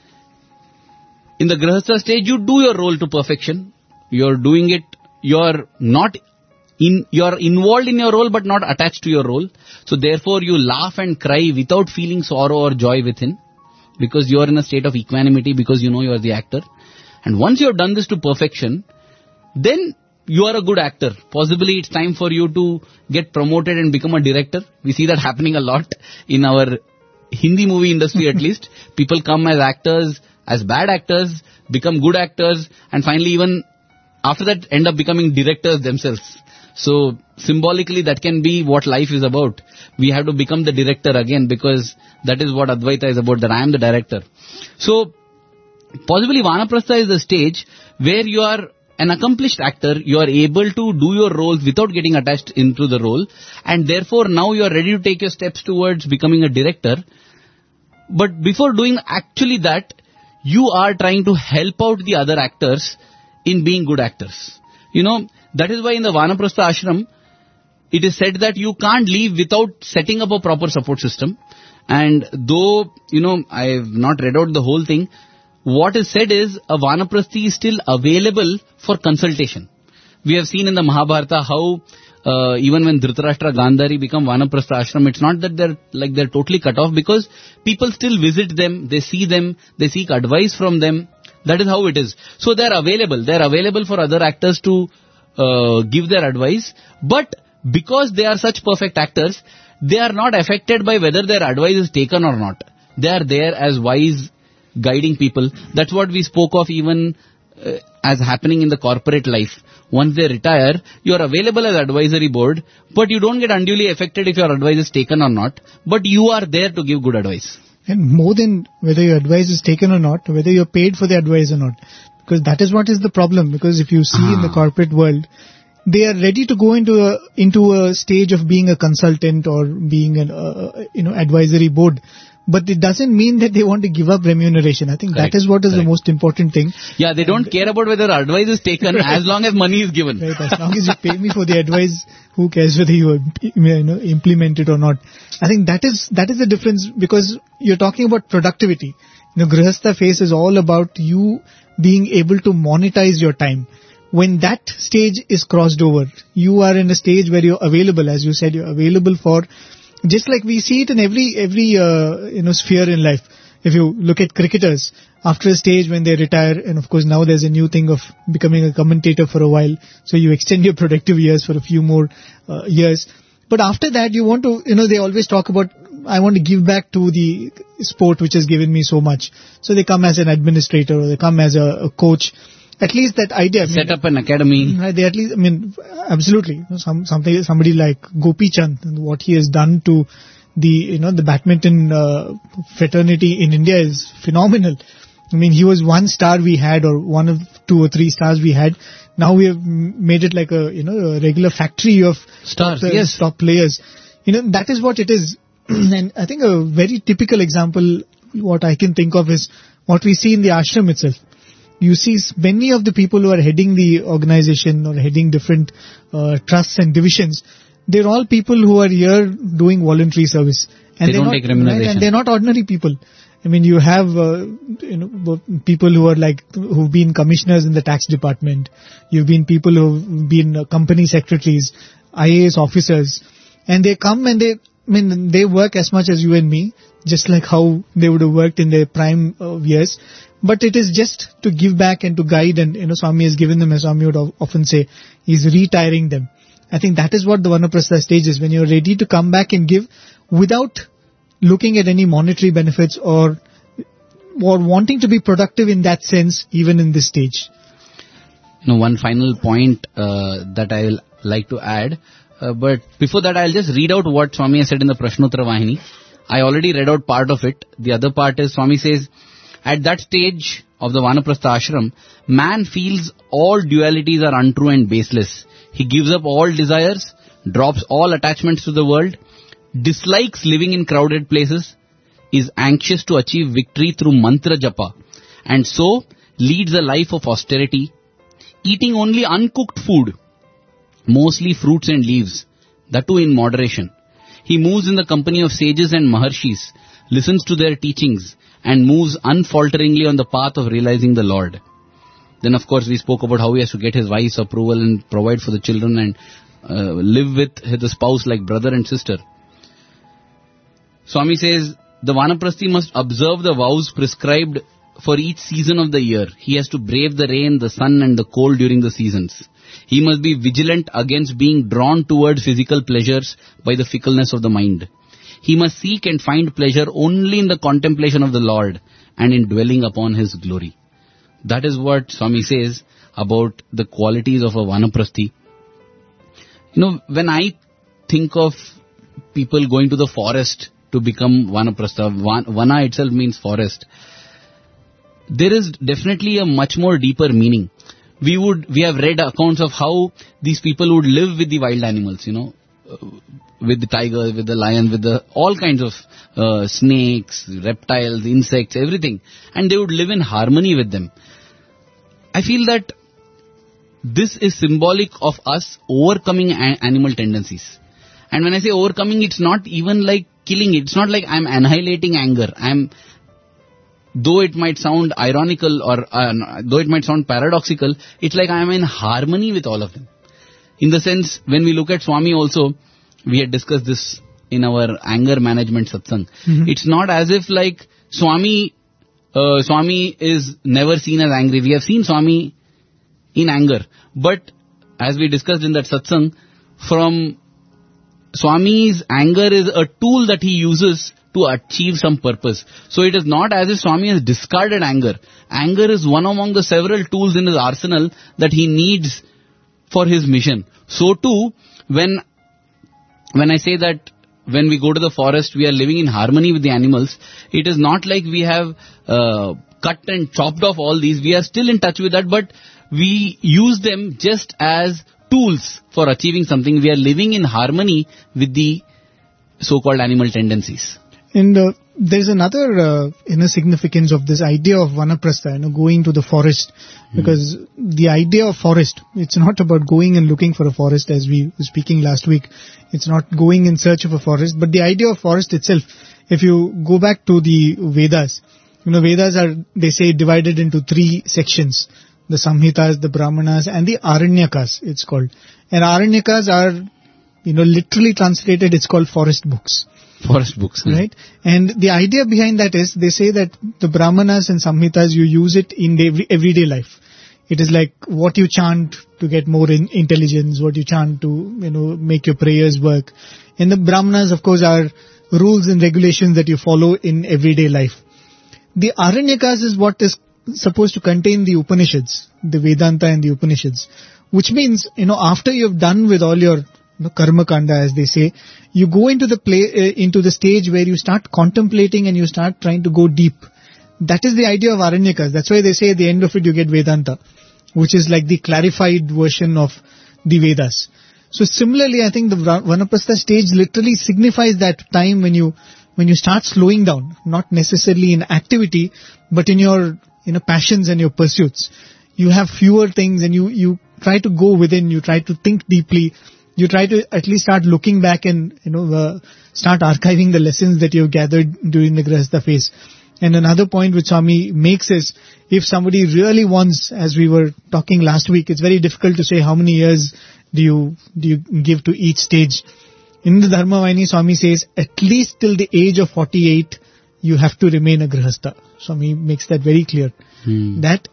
In the Grihastha stage, you do your role to perfection. You are doing it, you are not in, you are involved in your role but not attached to your role. So therefore you laugh and cry without feeling sorrow or joy within. Because you are in a state of equanimity, because you know you are the actor. And once you have done this to perfection, then you are a good actor. Possibly it's time for you to get promoted and become a director. We see that happening a lot in our Hindi movie industry at least. People come as actors, as bad actors, become good actors, and finally even after that end up becoming directors themselves. So symbolically that can be what life is about. We have to become the director again, because that is what Advaita is about, that I am the director. So possibly Vanaprastha is the stage where you are an accomplished actor, you are able to do your roles without getting attached into the role, and therefore now you are ready to take your steps towards becoming a director. But before doing actually that, you are trying to help out the other actors in being good actors. You know, that is why in the Vanaprastha ashram, it is said that you can't leave without setting up a proper support system. And though, you know, I have not read out the whole thing, what is said is a Vanaprasthi is still available for consultation. We have seen in the Mahabharata how uh, even when Dhritarashtra, Gandhari become Vanaprastha ashram, it's not that they're like they're totally cut off, because people still visit them, they see them, they seek advice from them. That is how it is. So they're available. They're available for other actors to uh, give their advice. But because they are such perfect actors, they are not affected by whether their advice is taken or not. They are there as wise, guiding people. That's what we spoke of even uh, as happening in the corporate life. Once they retire, you are available as advisory board, but you don't get unduly affected if your advice is taken or not. But you are there to give good advice. And more than whether your advice is taken or not, whether you're paid for the advice or not. Because that is what is the problem. Because if you see ah. in the corporate world, they are ready to go into a into a stage of being a consultant or being an uh, you know advisory board, but it doesn't mean that they want to give up remuneration. I think Correct. That is what is Correct. The most important thing. Yeah, they don't and, care about whether advice is taken right. as long as money is given. Right, as long as you pay me for the advice, who cares whether you, you know, implement it or not? I think that is that is the difference, because you're talking about productivity. You know, Grihastha phase is all about you being able to monetize your time. When that stage is crossed over, you are in a stage where you're available, as you said, you're available for, just like we see it in every, every, uh, you know, sphere in life. If you look at cricketers, after a stage when they retire, and of course now there's a new thing of becoming a commentator for a while, so you extend your productive years for a few more uh, years. But after that, you want to, you know, they always talk about, I want to give back to the sport which has given me so much. So they come as an administrator, or they come as a, a coach. At least that idea. I mean, set up an academy. They at least, I mean, absolutely. Some something somebody like Gopi Chand, and what he has done to the you know the badminton uh, fraternity in India is phenomenal. I mean, he was one star we had, or one of two or three stars we had. Now we have made it like a you know a regular factory of stars. Top, yes, top players. You know, that is what it is. And I think a very typical example, what I can think of, is what we see in the ashram itself. You see many of the people who are heading the organization or heading different uh, trusts and divisions, they're all people who are here doing voluntary service. And they don't not, take remuneration. Right, and they're not ordinary people. I mean, you have uh, you know people who are like, who've been commissioners in the tax department. You've been people who've been uh, company secretaries, I A S officers. And they come and they, I mean, they work as much as you and me, just like how they would have worked in their prime uh, years. But it is just to give back and to guide, and, you know, Swami has given them, as Swami would often say, he's retiring them. I think that is what the Vanaprastha stage is, when you're ready to come back and give without looking at any monetary benefits or or wanting to be productive in that sense, even in this stage. No, one final point uh, that I will like to add, uh, but before that I'll just read out what Swami has said in the Prashnottara Vahini. I already read out part of it. The other part is, Swami says, at that stage of the Vanaprastha ashram, man feels all dualities are untrue and baseless. He gives up all desires, drops all attachments to the world, dislikes living in crowded places, is anxious to achieve victory through mantra japa, and so leads a life of austerity, eating only uncooked food, mostly fruits and leaves, that too in moderation. He moves in the company of sages and maharshis, listens to their teachings, and moves unfalteringly on the path of realizing the Lord. Then of course we spoke about how he has to get his wife's approval and provide for the children and uh, live with his spouse like brother and sister. Swami says, the Vanaprasthi must observe the vows prescribed for each season of the year. He has to brave the rain, the sun and the cold during the seasons. He must be vigilant against being drawn towards physical pleasures by the fickleness of the mind. He must seek and find pleasure only in the contemplation of the Lord and in dwelling upon His glory. That is what Swami says about the qualities of a Vanaprasthi. You know, when I think of people going to the forest to become Vanaprastha, Vana itself means forest, there is definitely a much more deeper meaning. We would, we have read accounts of how these people would live with the wild animals, you know, uh, with the tiger, with the lion, with the all kinds of uh, snakes, reptiles, insects, everything. And they would live in harmony with them. I feel that this is symbolic of us overcoming a- animal tendencies. And when I say overcoming, it's not even like killing it. It's not like I'm annihilating anger. I'm, though it might sound ironical or uh, though it might sound paradoxical, it's like I am in harmony with all of them. In the sense, when we look at Swami also, we had discussed this in our anger management satsang. Mm-hmm. It's not as if like Swami, uh, Swami is never seen as angry. We have seen Swami in anger. But as we discussed in that satsang, from Swami's anger is a tool that he uses to achieve some purpose. So it is not as if Swami has discarded anger. Anger is one among the several tools in his arsenal that he needs for his mission. So too, when when I say that when we go to the forest, we are living in harmony with the animals, it is not like we have uh, cut and chopped off all these. We are still in touch with that, but we use them just as tools for achieving something. We are living in harmony with the so-called animal tendencies. And uh, there's another uh, inner significance of this idea of Vanaprastha, you know, going to the forest. Because mm. the idea of forest, it's not about going and looking for a forest as we were speaking last week. It's not going in search of a forest. But the idea of forest itself, if you go back to the Vedas, you know, Vedas are, they say, divided into three sections. The Samhitas, the Brahmanas and the Aranyakas, it's called. And Aranyakas are, you know, literally translated, it's called forest books. Forest books. Hmm. Right? And the idea behind that is, they say that the Brahmanas and Samhitas, you use it in the everyday life. It is like what you chant to get more in intelligence, what you chant to, you know, make your prayers work. And the Brahmanas, of course, are rules and regulations that you follow in everyday life. The Aranyakas is what is supposed to contain the Upanishads, the Vedanta and the Upanishads, which means, you know, after you've done with all your, you know, karma kanda, as they say, you go into the play, uh, into the stage where you start contemplating and you start trying to go deep. That is the idea of Aranyakas. That's why they say at the end of it you get Vedanta, which is like the clarified version of the Vedas. So similarly, I think the Vanaprastha stage literally signifies that time when you, when you start slowing down, not necessarily in activity, but in your, you know, passions and your pursuits. You have fewer things and you, you try to go within, you try to think deeply, you try to at least start looking back and, you know, uh, start archiving the lessons that you've gathered during the Grihastha phase. And another point which Swami makes is, if somebody really wants, as we were talking last week, it's very difficult to say how many years do you, do you give to each stage. In the Dharma Vahini, Swami says, at least till the age of forty-eight, you have to remain a Grihastha. Swami makes that very clear. Hmm. That, and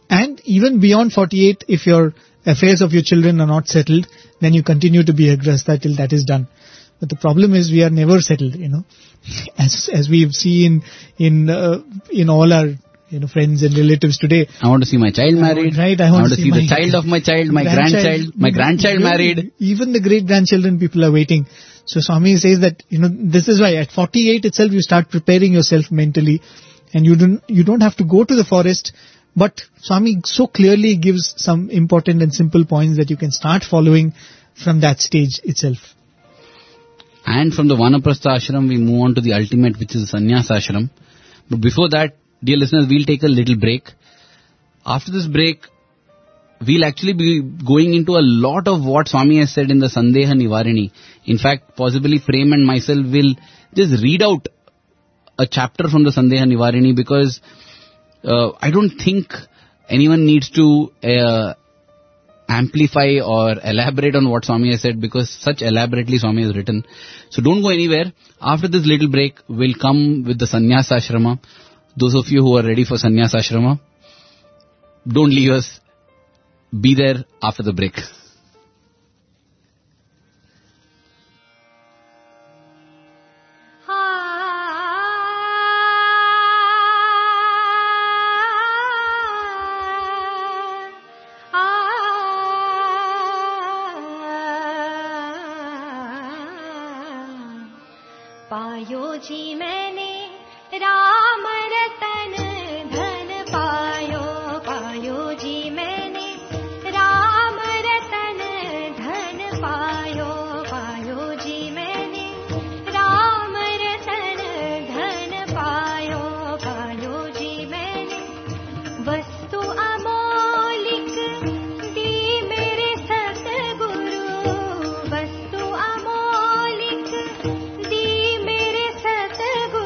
even beyond forty-eight, if your affairs of your children are not settled, then you continue to be a grahastha till that is done. But the problem is we are never settled, you know, as as we've seen in uh, in all our you know friends and relatives today. I want to see my child married. Right, I I want, want to see, my the child of my child, my grandchild, my grandchild married. Even the great grandchildren, people are waiting. So Swami says that you know this is why at forty-eight itself you start preparing yourself mentally, and you don't you don't have to go to the forest. But Swami so clearly gives some important and simple points that you can start following from that stage itself. And from the Vanaprastha ashram, we move on to the ultimate, which is Sannyasa ashram. But before that, dear listeners, we'll take a little break. After this break, we'll actually be going into a lot of what Swami has said in the Sandeha Nivarini. In fact, possibly Prem and myself will just read out a chapter from the Sandeha Nivarini, because uh, I don't think anyone needs to uh, amplify or elaborate on what Swami has said, because such elaborately Swami has written. So don't go anywhere. After this little break, we'll come with the Sannyasa Ashrama. Those of you who are ready for Sannyasa Ashrama, don't leave us. Be there after the break. पायो जी मैंने राम रतन धन पायो, पायो जी मैंने राम रतन धन पायो, पायो जी मैंने राम रतन धन पायो, पायो जी मैंने वस्तु अमोलिक दी मेरे सतगुरु, वस्तु अमोलिक दी मेरे सतगुरु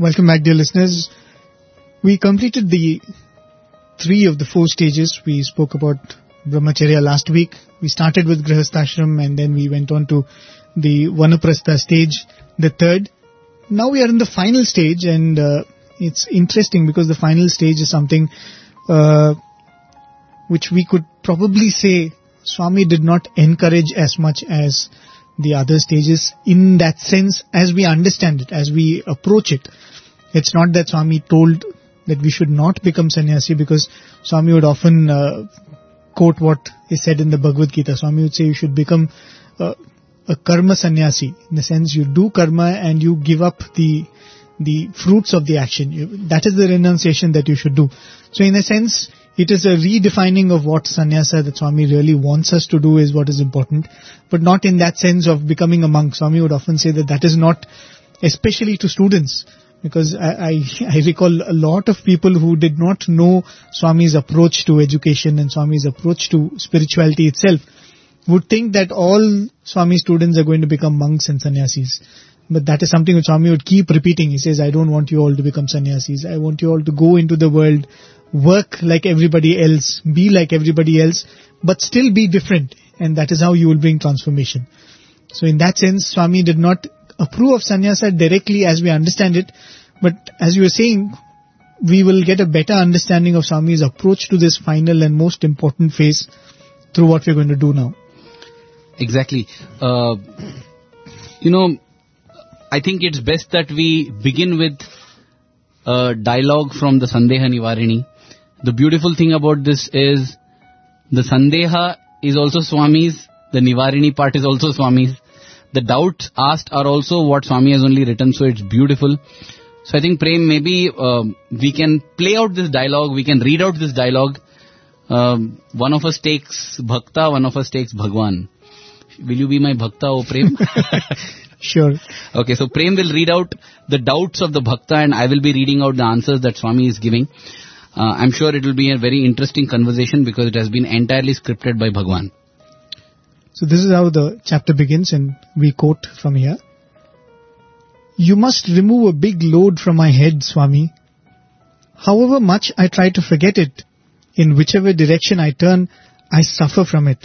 Welcome back, dear listeners. We completed the three of the four stages. We spoke about Brahmacharya last week. We started with Grihasthashram and then we went on to the Vanaprastha stage, the third. Now we are in the final stage, and uh, it's interesting because the final stage is something uh, which we could probably say Swami did not encourage as much as the other stages in that sense as we understand it, as we approach it. It's not that Swami told that we should not become sannyasi, because Swami would often uh, quote what is said in the Bhagavad Gita. Swami would say you should become uh, a karma sannyasi, in the sense you do karma and you give up the the fruits of the action. You, that is the renunciation that you should do. So in a sense, it is a redefining of what sannyasa that Swami really wants us to do is what is important, but not in that sense of becoming a monk. Swami would often say that that is not, especially to students, because I, I, I recall a lot of people who did not know Swami's approach to education and Swami's approach to spirituality itself would think that all Swami students are going to become monks and sannyasis. But that is something which Swami would keep repeating. He says, I don't want you all to become sannyasis. I want you all to go into the world, work like everybody else, be like everybody else, but still be different. And that is how you will bring transformation. So in that sense, Swami did not approve of sannyasa directly as we understand it. But as you were saying, we will get a better understanding of Swami's approach to this final and most important phase through what we're going to do now. Exactly. Uh, you know, I think it's best that we begin with a dialogue from the Sandeha Nivarini. The beautiful thing about this is the Sandeha is also Swami's, the Nivarini part is also Swami's. The doubts asked are also what Swami has only written, so it's beautiful. So I think, Prem, maybe uh, we can play out this dialogue, we can read out this dialogue. Um, one of us takes Bhakta, one of us takes Bhagwan. Will you be my Bhakta, O Prem? Sure. Okay, so Prem will read out the doubts of the Bhakta and I will be reading out the answers that Swami is giving. Uh, I'm sure it will be a very interesting conversation because it has been entirely scripted by Bhagwan. So this is how the chapter begins, and we quote from here. You must remove a big load from my head, Swami. However much I try to forget it, in whichever direction I turn, I suffer from it.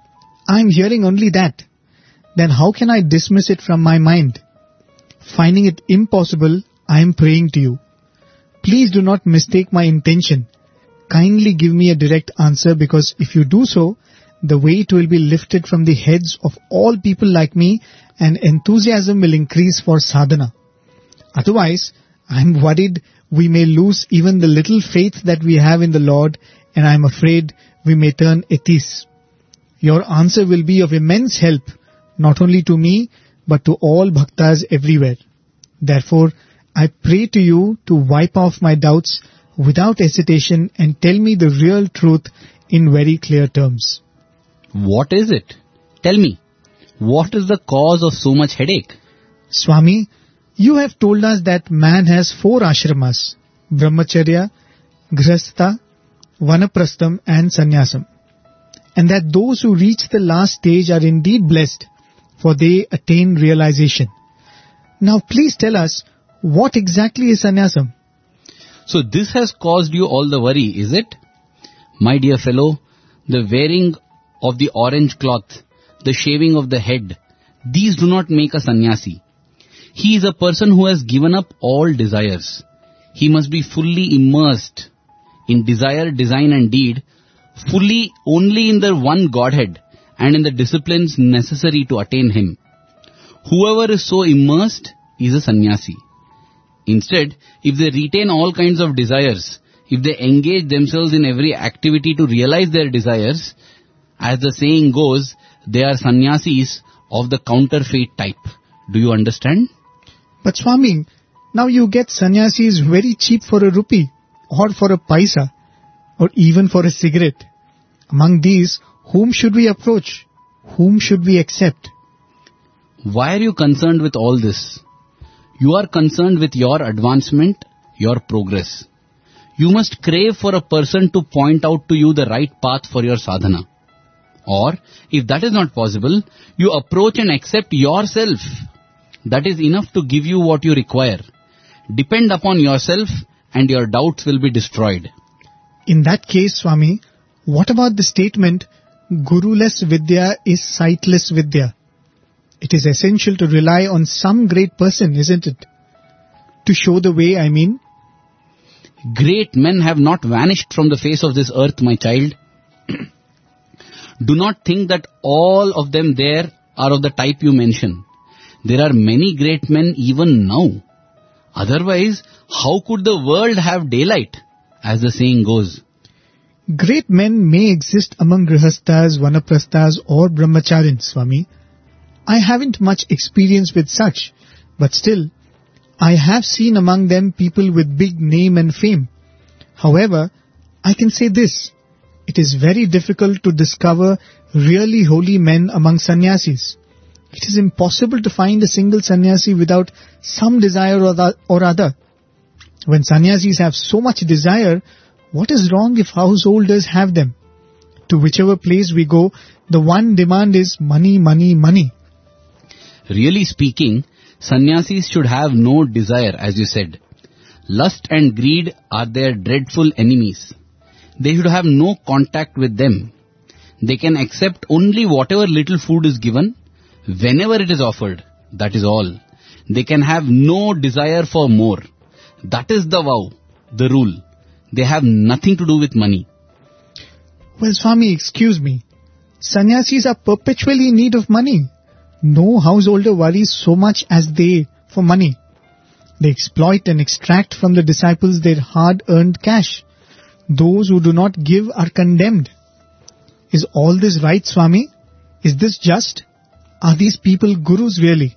I am hearing only that. Then how can I dismiss it from my mind? Finding it impossible, I am praying to you. Please do not mistake my intention. Kindly give me a direct answer, because if you do so, the weight will be lifted from the heads of all people like me and enthusiasm will increase for sadhana. Otherwise, I am worried we may lose even the little faith that we have in the Lord, and I am afraid we may turn atheists. Your answer will be of immense help, not only to me, but to all bhaktas everywhere. Therefore, I pray to you to wipe off my doubts without hesitation and tell me the real truth in very clear terms. What is it? Tell me. What is the cause of so much headache? Swami, you have told us that man has four ashramas, Brahmacharya, Grihastha, Vanaprastham and Sannyasam, and that those who reach the last stage are indeed blessed, for they attain realization. Now please tell us, what exactly is Sannyasam? So this has caused you all the worry, is it? My dear fellow, the wearing of the orange cloth, the shaving of the head, these do not make a sannyasi. He is a person who has given up all desires. He must be fully immersed in desire, design and deed, fully only in the one Godhead and in the disciplines necessary to attain Him. Whoever is so immersed is a sannyasi. Instead, if they retain all kinds of desires, if they engage themselves in every activity to realize their desires, as the saying goes, they are sannyasis of the counterfeit type. Do you understand? But Swami, now you get sannyasis very cheap for a rupee, or for a paisa, or even for a cigarette. Among these, whom should we approach? Whom should we accept? Why are you concerned with all this? You are concerned with your advancement, your progress. You must crave for a person to point out to you the right path for your sadhana. Or, if that is not possible, you approach and accept yourself. That is enough to give you what you require. Depend upon yourself and your doubts will be destroyed. In that case, Swami, what about the statement, Guruless Vidya is sightless Vidya? It is essential to rely on some great person, isn't it? To show the way, I mean. Great men have not vanished from the face of this earth, my child. Do not think that all of them there are of the type you mention. There are many great men even now. Otherwise, how could the world have daylight, as the saying goes? Great men may exist among Grihasthas, Vanaprasthas or Brahmacharins, Swami. I haven't much experience with such, but still, I have seen among them people with big name and fame. However, I can say this, it is very difficult to discover really holy men among sannyasis. It is impossible to find a single sannyasi without some desire or, the, or other. When sannyasis have so much desire, what is wrong if householders have them? To whichever place we go, the one demand is money, money, money. Really speaking, sannyasis should have no desire, as you said. Lust and greed are their dreadful enemies. They should have no contact with them. They can accept only whatever little food is given, whenever it is offered. That is all. They can have no desire for more. That is the vow, the rule. They have nothing to do with money. Well, Swami, excuse me. Sannyasis are perpetually in need of money. No householder worries so much as they for money. They exploit and extract from the disciples their hard-earned cash. Those who do not give are condemned. Is all this right, Swami? Is this just? Are these people gurus really?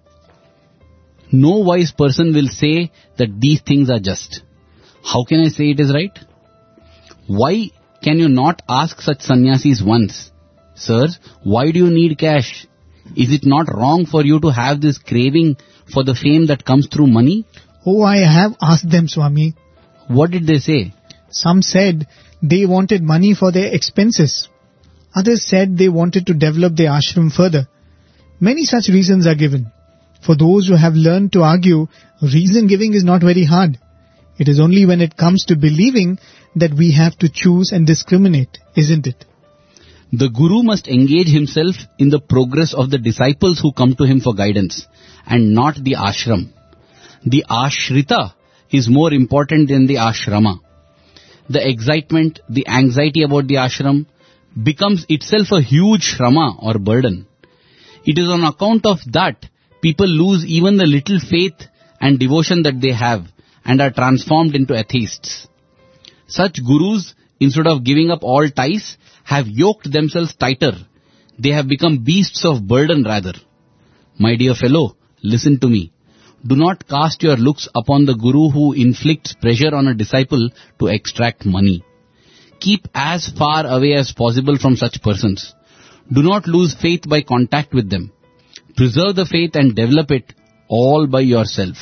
No wise person will say that these things are just. How can I say it is right? Why can you not ask such sannyasis once, Sirs, why do you need cash? Is it not wrong for you to have this craving for the fame that comes through money? Oh, I have asked them, Swami. What did they say? Some said they wanted money for their expenses. Others said they wanted to develop their ashram further. Many such reasons are given. For those who have learned to argue, reason giving is not very hard. It is only when it comes to believing that we have to choose and discriminate, isn't it? The Guru must engage himself in the progress of the disciples who come to him for guidance, and not the ashram. The ashrita is more important than the ashrama. The excitement, the anxiety about the ashram becomes itself a huge shrama or burden. It is on account of that people lose even the little faith and devotion that they have and are transformed into atheists. Such gurus, instead of giving up all ties, have yoked themselves tighter. They have become beasts of burden rather. My dear fellow, listen to me. Do not cast your looks upon the guru who inflicts pressure on a disciple to extract money. Keep as far away as possible from such persons. Do not lose faith by contact with them. Preserve the faith and develop it all by yourself.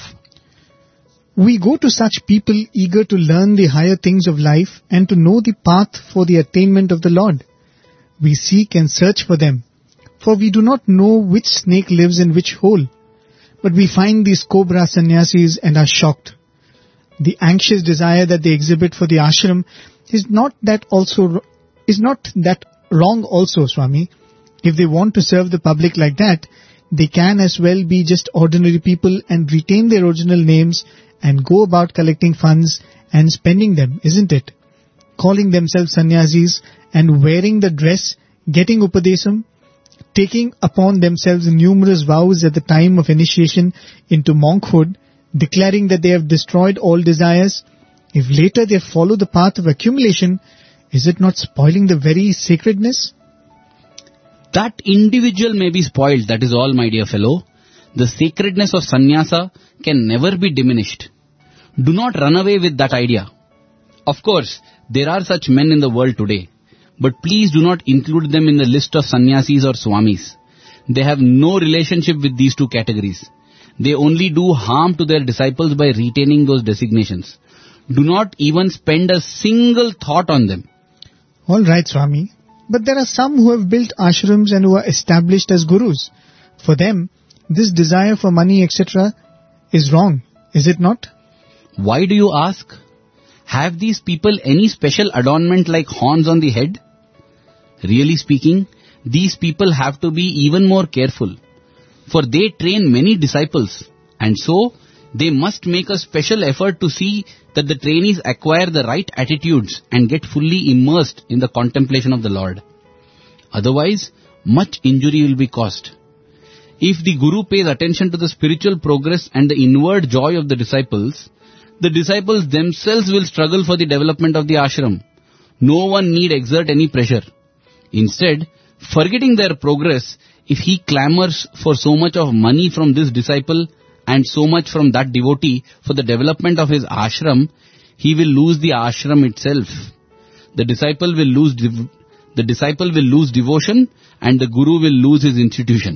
We go to such people eager to learn the higher things of life and to know the path for the attainment of the Lord. We seek and search for them, for we do not know which snake lives in which hole. But we find these cobra sannyasis and are shocked. The anxious desire that they exhibit for the ashram is not that also is not that wrong also, Swami. If they want to serve the public like that, they can as well be just ordinary people and retain their original names and go about collecting funds and spending them, isn't it? Calling themselves sannyasis and wearing the dress, getting upadesam, taking upon themselves numerous vows at the time of initiation into monkhood, declaring that they have destroyed all desires. If later they follow the path of accumulation, is it not spoiling the very sacredness? That individual may be spoiled, that is all, my dear fellow. The sacredness of sannyasa can never be diminished. Do not run away with that idea. Of course, there are such men in the world today, but please do not include them in the list of sannyasis or swamis. They have no relationship with these two categories. They only do harm to their disciples by retaining those designations. Do not even spend a single thought on them. All right, Swami. But there are some who have built ashrams and who are established as gurus. For them, this desire for money, et cetera is wrong, is it not? Why do you ask? Have these people any special adornment like horns on the head? Really speaking, these people have to be even more careful, for they train many disciples, and so they must make a special effort to see that the trainees acquire the right attitudes and get fully immersed in the contemplation of the Lord. Otherwise, much injury will be caused. If the Guru pays attention to the spiritual progress and the inward joy of the disciples, the disciples themselves will struggle for the development of the ashram. No one need exert any pressure. Instead, forgetting their progress, if he clamors for so much of money from this disciple and so much from that devotee for the development of his ashram, he will lose the ashram itself. The disciple will lose dev- the disciple will lose devotion, and the Guru will lose his institution.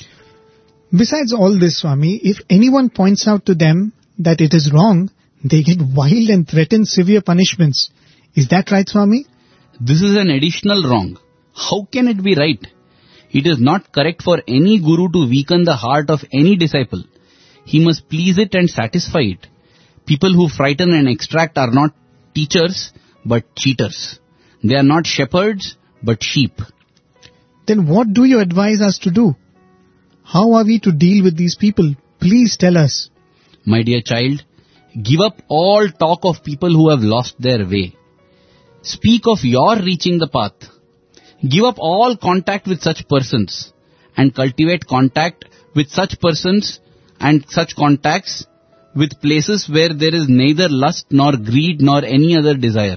Besides all this, Swami, if anyone points out to them that it is wrong, they get wild and threaten severe punishments. Is that right, Swami? This is an additional wrong. How can it be right? It is not correct for any Guru to weaken the heart of any disciple. He must please it and satisfy it. People who frighten and extract are not teachers, but cheaters. They are not shepherds, but sheep. Then what do you advise us to do? How are we to deal with these people? Please tell us. My dear child, give up all talk of people who have lost their way. Speak of your reaching the path. Give up all contact with such persons and cultivate contact with such persons and such contacts with places where there is neither lust nor greed nor any other desire.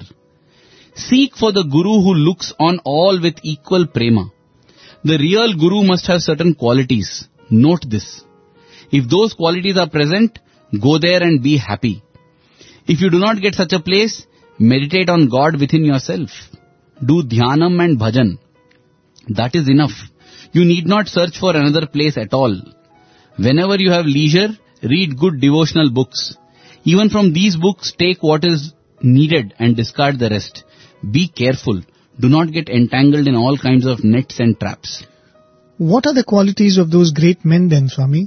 Seek for the Guru who looks on all with equal prema. The real Guru must have certain qualities. Note this. If those qualities are present, go there and be happy. If you do not get such a place, meditate on God within yourself. Do dhyanam and bhajan. That is enough. You need not search for another place at all. Whenever you have leisure, read good devotional books. Even from these books, take what is needed and discard the rest. Be careful. Do not get entangled in all kinds of nets and traps. What are the qualities of those great men then, Swami?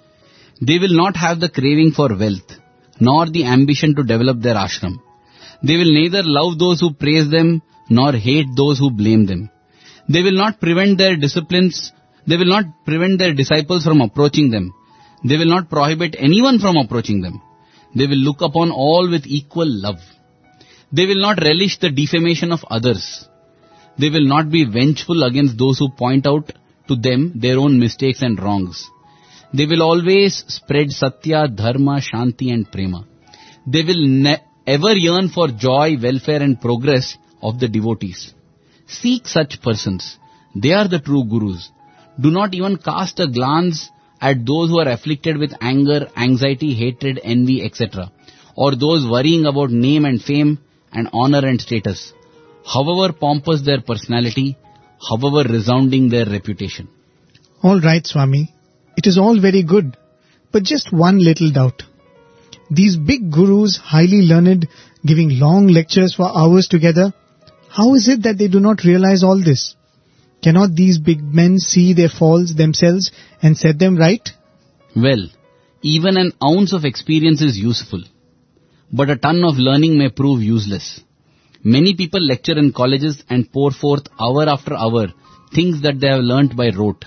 They will not have the craving for wealth, nor the ambition to develop their ashram. They will neither love those who praise them, nor hate those who blame them. They will not prevent their disciplines, they will not prevent their disciples from approaching them. They will not prohibit anyone from approaching them. They will look upon all with equal love. They will not relish the defamation of others. They will not be vengeful against those who point out to them their own mistakes and wrongs. They will always spread satya, dharma, shanti and prema. They will ne- ever yearn for joy, welfare and progress of the devotees. Seek such persons. They are the true Gurus. Do not even cast a glance at those who are afflicted with anger, anxiety, hatred, envy, et cetera, or those worrying about name and fame and honor and status, however pompous their personality, however resounding their reputation. All right, Swami. It is all very good, but just one little doubt. These big gurus, highly learned, giving long lectures for hours together, how is it that they do not realize all this? Cannot these big men see their faults themselves and set them right? Well, even an ounce of experience is useful, but a ton of learning may prove useless. Many people lecture in colleges and pour forth hour after hour things that they have learnt by rote.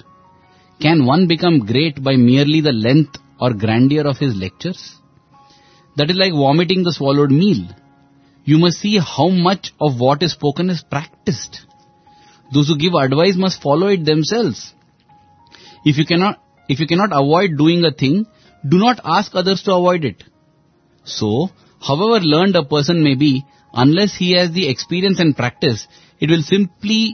Can one become great by merely the length or grandeur of his lectures? That is like vomiting the swallowed meal. You must see how much of what is spoken is practiced. Those who give advice must follow it themselves. If you cannot, if you cannot avoid doing a thing, do not ask others to avoid it. So, however learned a person may be, unless he has the experience and practice, it will simply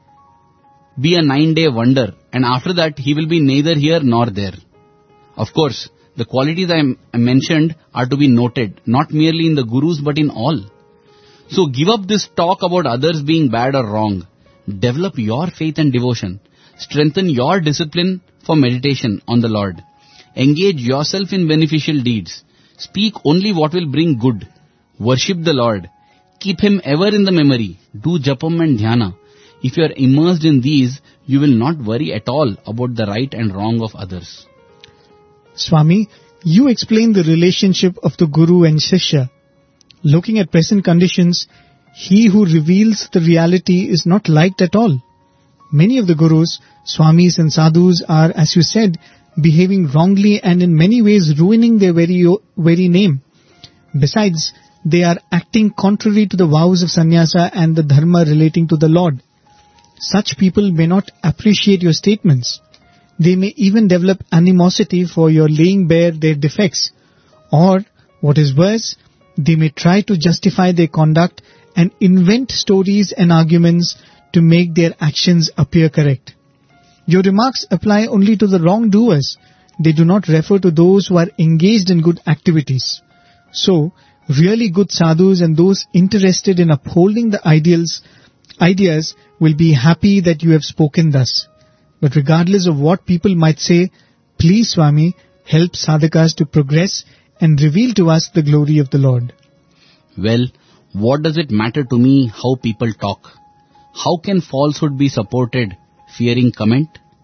be a nine-day wonder, and after that he will be neither here nor there. Of course, the qualities I mentioned are to be noted, not merely in the Gurus but in all. So give up this talk about others being bad or wrong. Develop your faith and devotion. Strengthen your discipline for meditation on the Lord. Engage yourself in beneficial deeds. Speak only what will bring good. Worship the Lord. Keep Him ever in the memory. Do japam and dhyana. If you are immersed in these, you will not worry at all about the right and wrong of others. Swami, you explain the relationship of the Guru and Shishya. Looking at present conditions, he who reveals the reality is not liked at all. Many of the Gurus, Swamis and Sadhus are, as you said, behaving wrongly and in many ways ruining their very, very name. Besides, they are acting contrary to the vows of sannyasa and the dharma relating to the Lord. Such people may not appreciate your statements. They may even develop animosity for your laying bare their defects. Or, what is worse, they may try to justify their conduct and invent stories and arguments to make their actions appear correct. Your remarks apply only to the wrongdoers. They do not refer to those who are engaged in good activities. So, really good sadhus and those interested in upholding the ideals, ideas will be happy that you have spoken thus. But regardless of what people might say, please Swami, help sadhakas to progress and reveal to us the glory of the Lord. Well, what does it matter to me how people talk? How can falsehood be supported, fearing comment?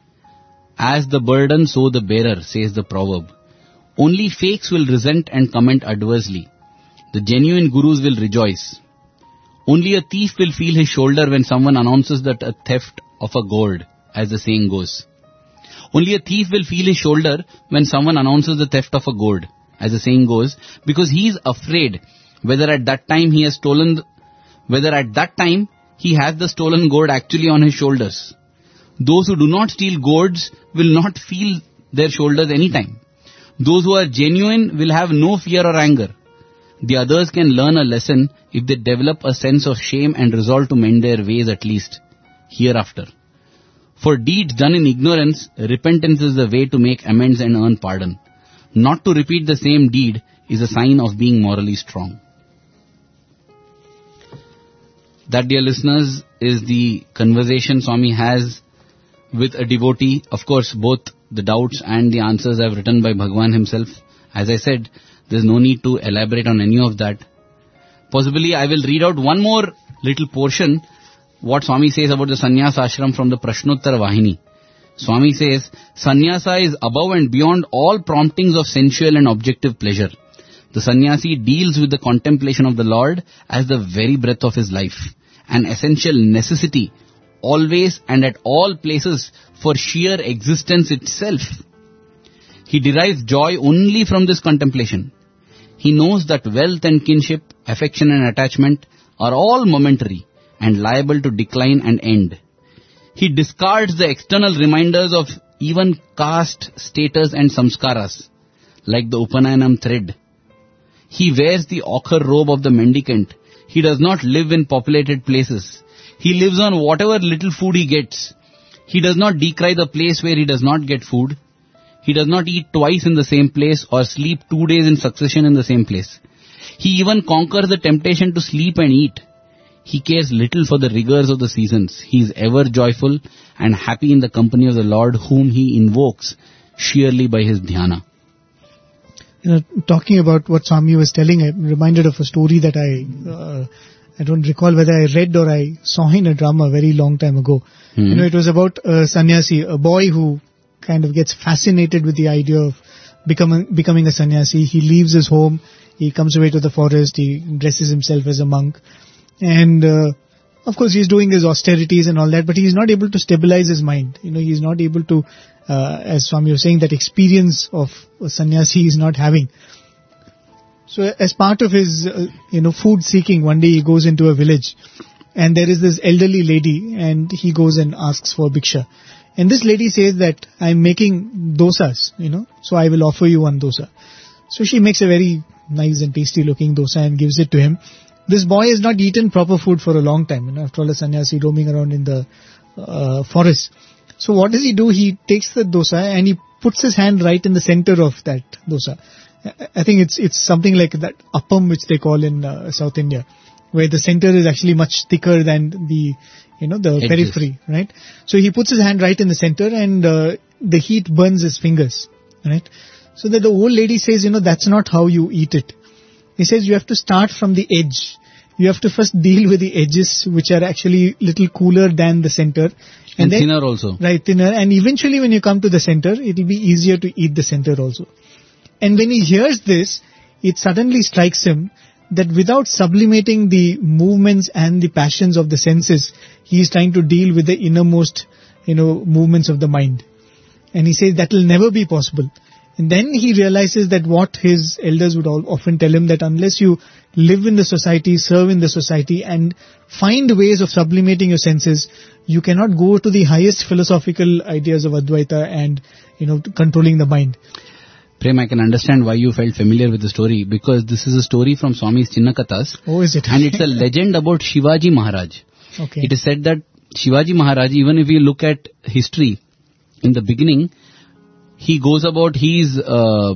As the burden, so the bearer, says the proverb. Only fakes will resent and comment adversely. The genuine gurus will rejoice. Only a thief will feel his shoulder when someone announces that a theft of a gold, as the saying goes. Only a thief will feel his shoulder when someone announces the theft of a gold, as the saying goes, because he is afraid whether at that time he has stolen, whether at that time he has the stolen gold actually on his shoulders. Those who do not steal gourds will not feel their shoulders anytime. Those who are genuine will have no fear or anger. The others can learn a lesson if they develop a sense of shame and resolve to mend their ways at least hereafter. For deeds done in ignorance, repentance is the way to make amends and earn pardon. Not to repeat the same deed is a sign of being morally strong. That, dear listeners, is the conversation Swami has with a devotee. Of course, both the doubts and the answers are written by Bhagwan himself. As I said, there's no need to elaborate on any of that. Possibly I will read out one more little portion, what Swami says about the sannyasa ashram from the Prashnottara Vahini. Swami says, sannyasa is above and beyond all promptings of sensual and objective pleasure. The sannyasi deals with the contemplation of the Lord as the very breath of his life, an essential necessity, always and at all places for sheer existence itself. He derives joy only from this contemplation. He knows that wealth and kinship, affection and attachment are all momentary and liable to decline and end. He discards the external reminders of even caste, status and samskaras, like the Upanayanam thread. He wears the ochre robe of the mendicant. He does not live in populated places. He lives on whatever little food he gets. He does not decry the place where he does not get food. He does not eat twice in the same place or sleep two days in succession in the same place. He even conquers the temptation to sleep and eat. He cares little for the rigors of the seasons. He is ever joyful and happy in the company of the Lord whom he invokes sheerly by his dhyana. You know, talking about what Swami was telling, I'm reminded of a story that I, uh, I don't recall whether I read or I saw in a drama a very long time ago. Hmm. You know, it was about a sannyasi, a boy who kind of gets fascinated with the idea of becoming becoming a sannyasi. He leaves his home, he comes away to the forest, he dresses himself as a monk, and uh, of course he's doing his austerities and all that, but he's not able to stabilize his mind. You know, he's not able to, uh, as Swami was saying, that experience of a sannyasi he's not having. So as part of his, uh, you know, food seeking, one day he goes into a village, and there is this elderly lady, and he goes and asks for bhiksha. And this lady says that I'm making dosas, you know, so I will offer you one dosa. So she makes a very nice and tasty looking dosa and gives it to him. This boy has not eaten proper food for a long time, you know, after all a sannyasi roaming around in the uh, forest. So what does he do? He takes the dosa and he puts his hand right in the center of that dosa. I think it's it's something like that appam which they call in uh, South India, where the center is actually much thicker than the, you know, the edges, periphery, right? So he puts his hand right in the center and uh, the heat burns his fingers, right? So that the old lady says, you know, that's not how you eat it. He says you have to start from the edge. You have to first deal with the edges, which are actually little cooler than the center. And, and then, thinner also. Right, thinner. And eventually when you come to the center, it will be easier to eat the center also. And when he hears this, it suddenly strikes him that without sublimating the movements and the passions of the senses, he is trying to deal with the innermost, you know, movements of the mind. And he says that will never be possible. And then he realizes that what his elders would all often tell him, that unless you live in the society, serve in the society, and find ways of sublimating your senses, you cannot go to the highest philosophical ideas of Advaita and, you know, controlling the mind. Prem, I can understand why you felt familiar with the story, because this is a story from Swami's Chinnakathas. Oh, is it? And it's a legend about Shivaji Maharaj. Okay. It is said that Shivaji Maharaj, even if you look at history, in the beginning, he goes about, he's, uh,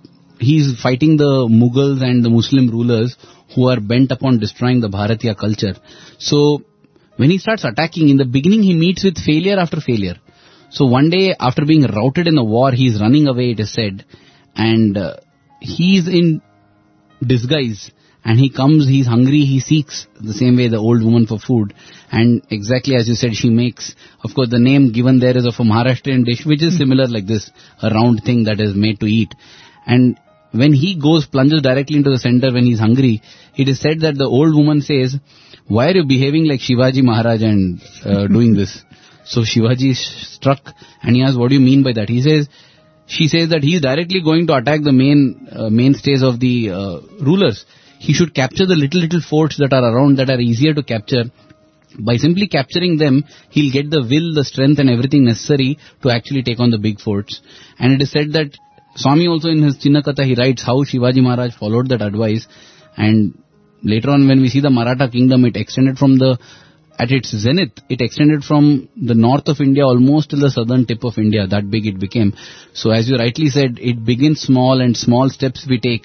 he's fighting the Mughals and the Muslim rulers who are bent upon destroying the Bharatiya culture. So, when he starts attacking, in the beginning he meets with failure after failure. So one day, after being routed in a war, he's running away, it is said, and uh, he's in disguise, and he comes, he's hungry, he seeks the same way the old woman for food, and exactly as you said, she makes, of course the name given there is of a Maharashtrian dish, which is similar like this, a round thing that is made to eat. And when he goes, plunges directly into the center when he's hungry, it is said that the old woman says, why are you behaving like Shivaji Maharaj and uh, doing this? So Shivaji is struck, and he asks, what do you mean by that? He says, she says that he is directly going to attack the main uh, mainstays of the uh, rulers. He should capture the little, little forts that are around that are easier to capture. By simply capturing them, he'll get the will, the strength and everything necessary to actually take on the big forts. And it is said that Swami also in his Chinnakatha, he writes how Shivaji Maharaj followed that advice. And later on when we see the Maratha kingdom, it extended from the, at its zenith, it extended from the north of India almost till the southern tip of India. That big it became. So as you rightly said, it begins small and small steps we take.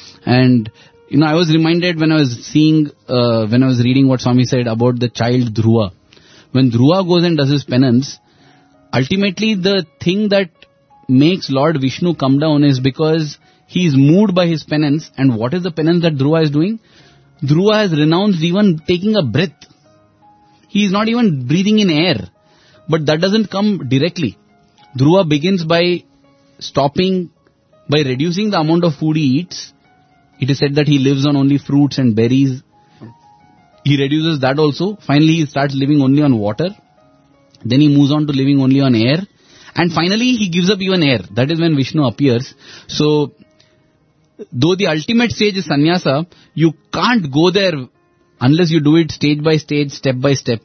And you know, I was reminded when I was seeing, uh, when I was reading what Swami said about the child Dhruva. When Dhruva goes and does his penance, ultimately the thing that makes Lord Vishnu come down is because he is moved by his penance. And what is the penance that Dhruva is doing? Dhruva has renounced even taking a breath. He is not even breathing in air. But that doesn't come directly. Dhruva begins by stopping, by reducing the amount of food he eats. It is said that he lives on only fruits and berries. He reduces that also. Finally, he starts living only on water. Then he moves on to living only on air. And finally, he gives up even air. That is when Vishnu appears. So, though the ultimate stage is sannyasa, you can't go there unless you do it stage by stage, step by step.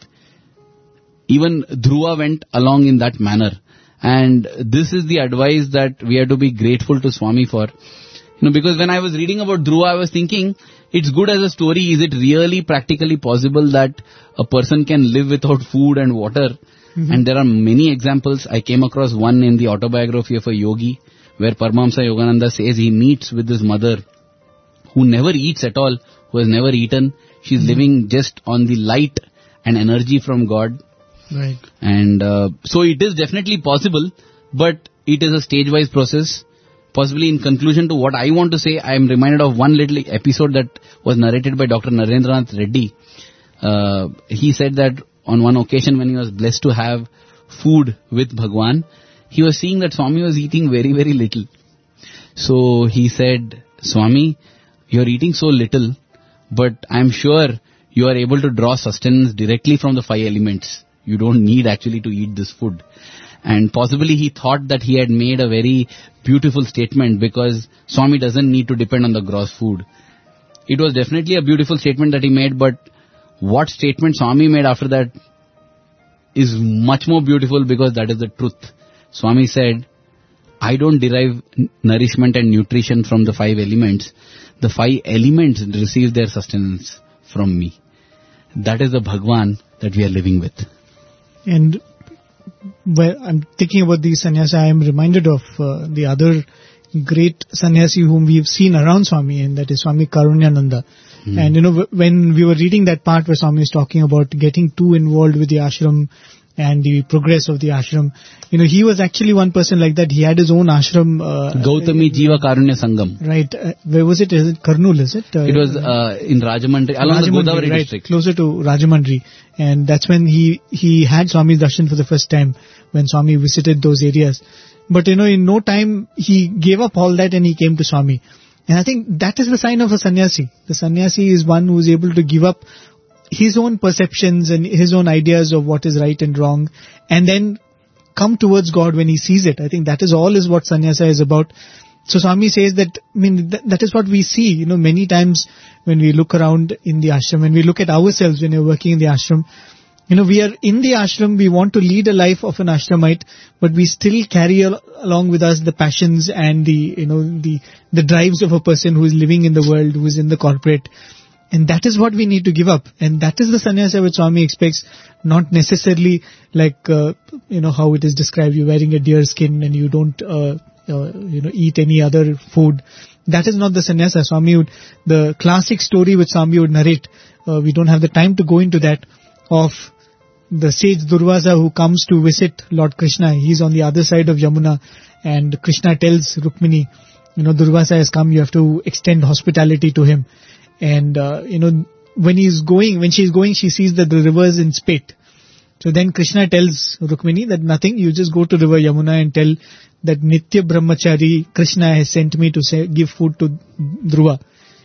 Even Dhruva went along in that manner. And this is the advice that we have to be grateful to Swami for. You know, because when I was reading about Dhruva, I was thinking, it's good as a story. Is it really practically possible that a person can live without food and water? Mm-hmm. And there are many examples. I came across one in the autobiography of a yogi, where Paramahamsa Yogananda says he meets with his mother, who never eats at all, who has never eaten. She's mm-hmm. living just on the light and energy from God. Right. And uh, so it is definitely possible, but it is a stage-wise process. Possibly in conclusion to what I want to say, I am reminded of one little episode that was narrated by Doctor Narendranath Reddy. Uh, he said that on one occasion when he was blessed to have food with Bhagwan, he was seeing that Swami was eating very, very little. So he said, Swami, you are eating so little, but I am sure you are able to draw sustenance directly from the five elements. You don't need actually to eat this food. And possibly he thought that he had made a very beautiful statement, because Swami doesn't need to depend on the gross food. It was definitely a beautiful statement that he made, but what statement Swami made after that is much more beautiful, because that is the truth. Swami said, I don't derive nourishment and nutrition from the five elements. The five elements receive their sustenance from me. That is the Bhagwan that we are living with. And when I'm thinking about the sannyasa, I am reminded of uh, the other great sannyasi whom we've seen around Swami, and that is Swami Karunyananda. Hmm. And you know, w- when we were reading that part where Swami is talking about getting too involved with the ashram and the progress of the ashram, you know, he was actually one person like that. He had his own ashram. Uh, Gautami uh, Jiva Karunya Sangam. Right. Uh, where was it? Is it Kurnool, is it? Uh, it was uh, in Rajamandri, along Rajamandri, the Godavari right, district. Closer to Rajamandri. And that's when he, he had Swami's darshan for the first time, when Swami visited those areas. But, you know, in no time, he gave up all that and he came to Swami. And I think that is the sign of a sannyasi. The sannyasi is one who is able to give up his own perceptions and his own ideas of what is right and wrong, and then come towards God when he sees it. I think that is all is what sannyasa is about. So Swami says that, I mean, th- that is what we see, you know, many times when we look around in the ashram, when we look at ourselves when we're working in the ashram, you know, we are in the ashram, we want to lead a life of an ashramite, but we still carry al- along with us the passions and the, you know, the, the drives of a person who is living in the world, who is in the corporate. And that is what we need to give up. And that is the sannyasa which Swami expects, not necessarily like, uh, you know, how it is described, you wearing a deer skin and you don't, uh, uh, you know, eat any other food. That is not the sannyasa. Swami would, the classic story which Swami would narrate, uh, we don't have the time to go into that, of the sage Durvasa who comes to visit Lord Krishna. He's on the other side of Yamuna, and Krishna tells Rukmini, you know, Durvasa has come, you have to extend hospitality to him. And, uh, you know, when he's going, when she's going, she sees that the river is in spate. So then Krishna tells Rukmini that nothing, you just go to river Yamuna and tell that Nitya Brahmachari Krishna has sent me to say, give food to Dhruva.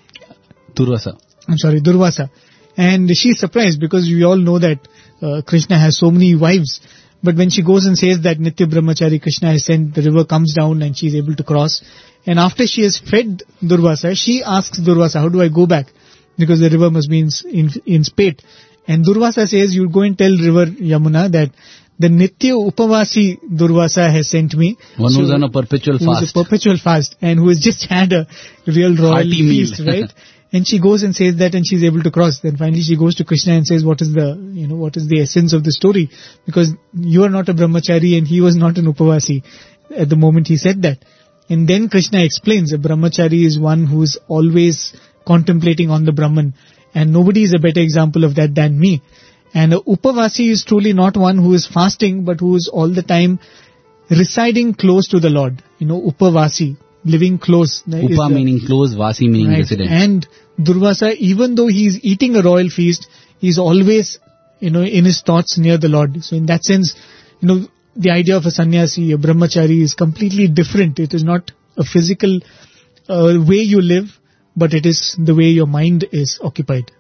Durvasa. I'm sorry, Durvasa. And she's surprised because we all know that uh, Krishna has so many wives. But when she goes and says that Nitya Brahmachari Krishna has sent, the river comes down and she's able to cross. And after she has fed Durvasa, she asks Durvasa, how do I go back? Because the river must be in, in, in spate. And Durvasa says, you go and tell river Yamuna that the Nitya Upavasi Durvasa has sent me. One so, who's on a perpetual fast. Who's a perpetual fast and who has just had a real royal Hearty feast, meal. right? And she goes and says that and she's able to cross. Then finally she goes to Krishna and says, what is the, you know, what is the essence of the story? Because you are not a brahmachari and he was not an upavasi at the moment he said that. And then Krishna explains, a brahmachari is one who is always contemplating on the Brahman. And nobody is a better example of that than me. And a upavasi is truly not one who is fasting, but who is all the time residing close to the Lord. You know, upavasi. Living close. Upa the, meaning close, Vasi meaning right, resident. And Durvasa, even though he is eating a royal feast, he is always, you know, in his thoughts near the Lord. So in that sense, you know, the idea of a sannyasi, a brahmachari is completely different. It is not a physical uh, way you live, but it is the way your mind is occupied.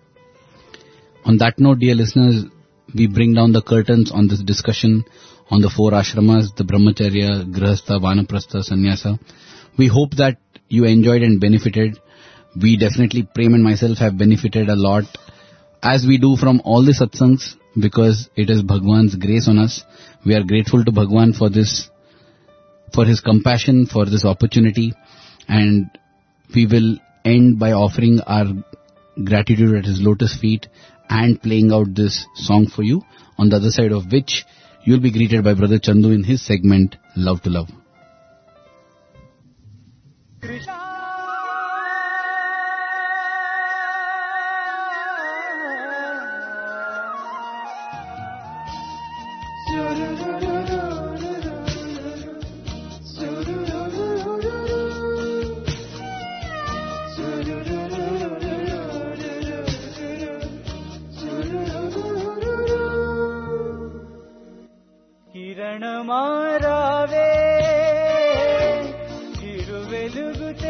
On that note, dear listeners, we bring down the curtains on this discussion on the four ashramas, the brahmacharya, grihastha, vanaprastha, sannyasa. We hope that you enjoyed and benefited. We definitely, Prem and myself, have benefited a lot, as we do from all the satsangs, because it is Bhagwan's grace on us. We are grateful to Bhagwan for this, for his compassion, for this opportunity, and we will end by offering our gratitude at his lotus feet and playing out this song for you, on the other side of which you will be greeted by Brother Chandu in his segment, Love to Love. Krishna Kiran Marave Iru velugu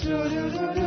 do do do do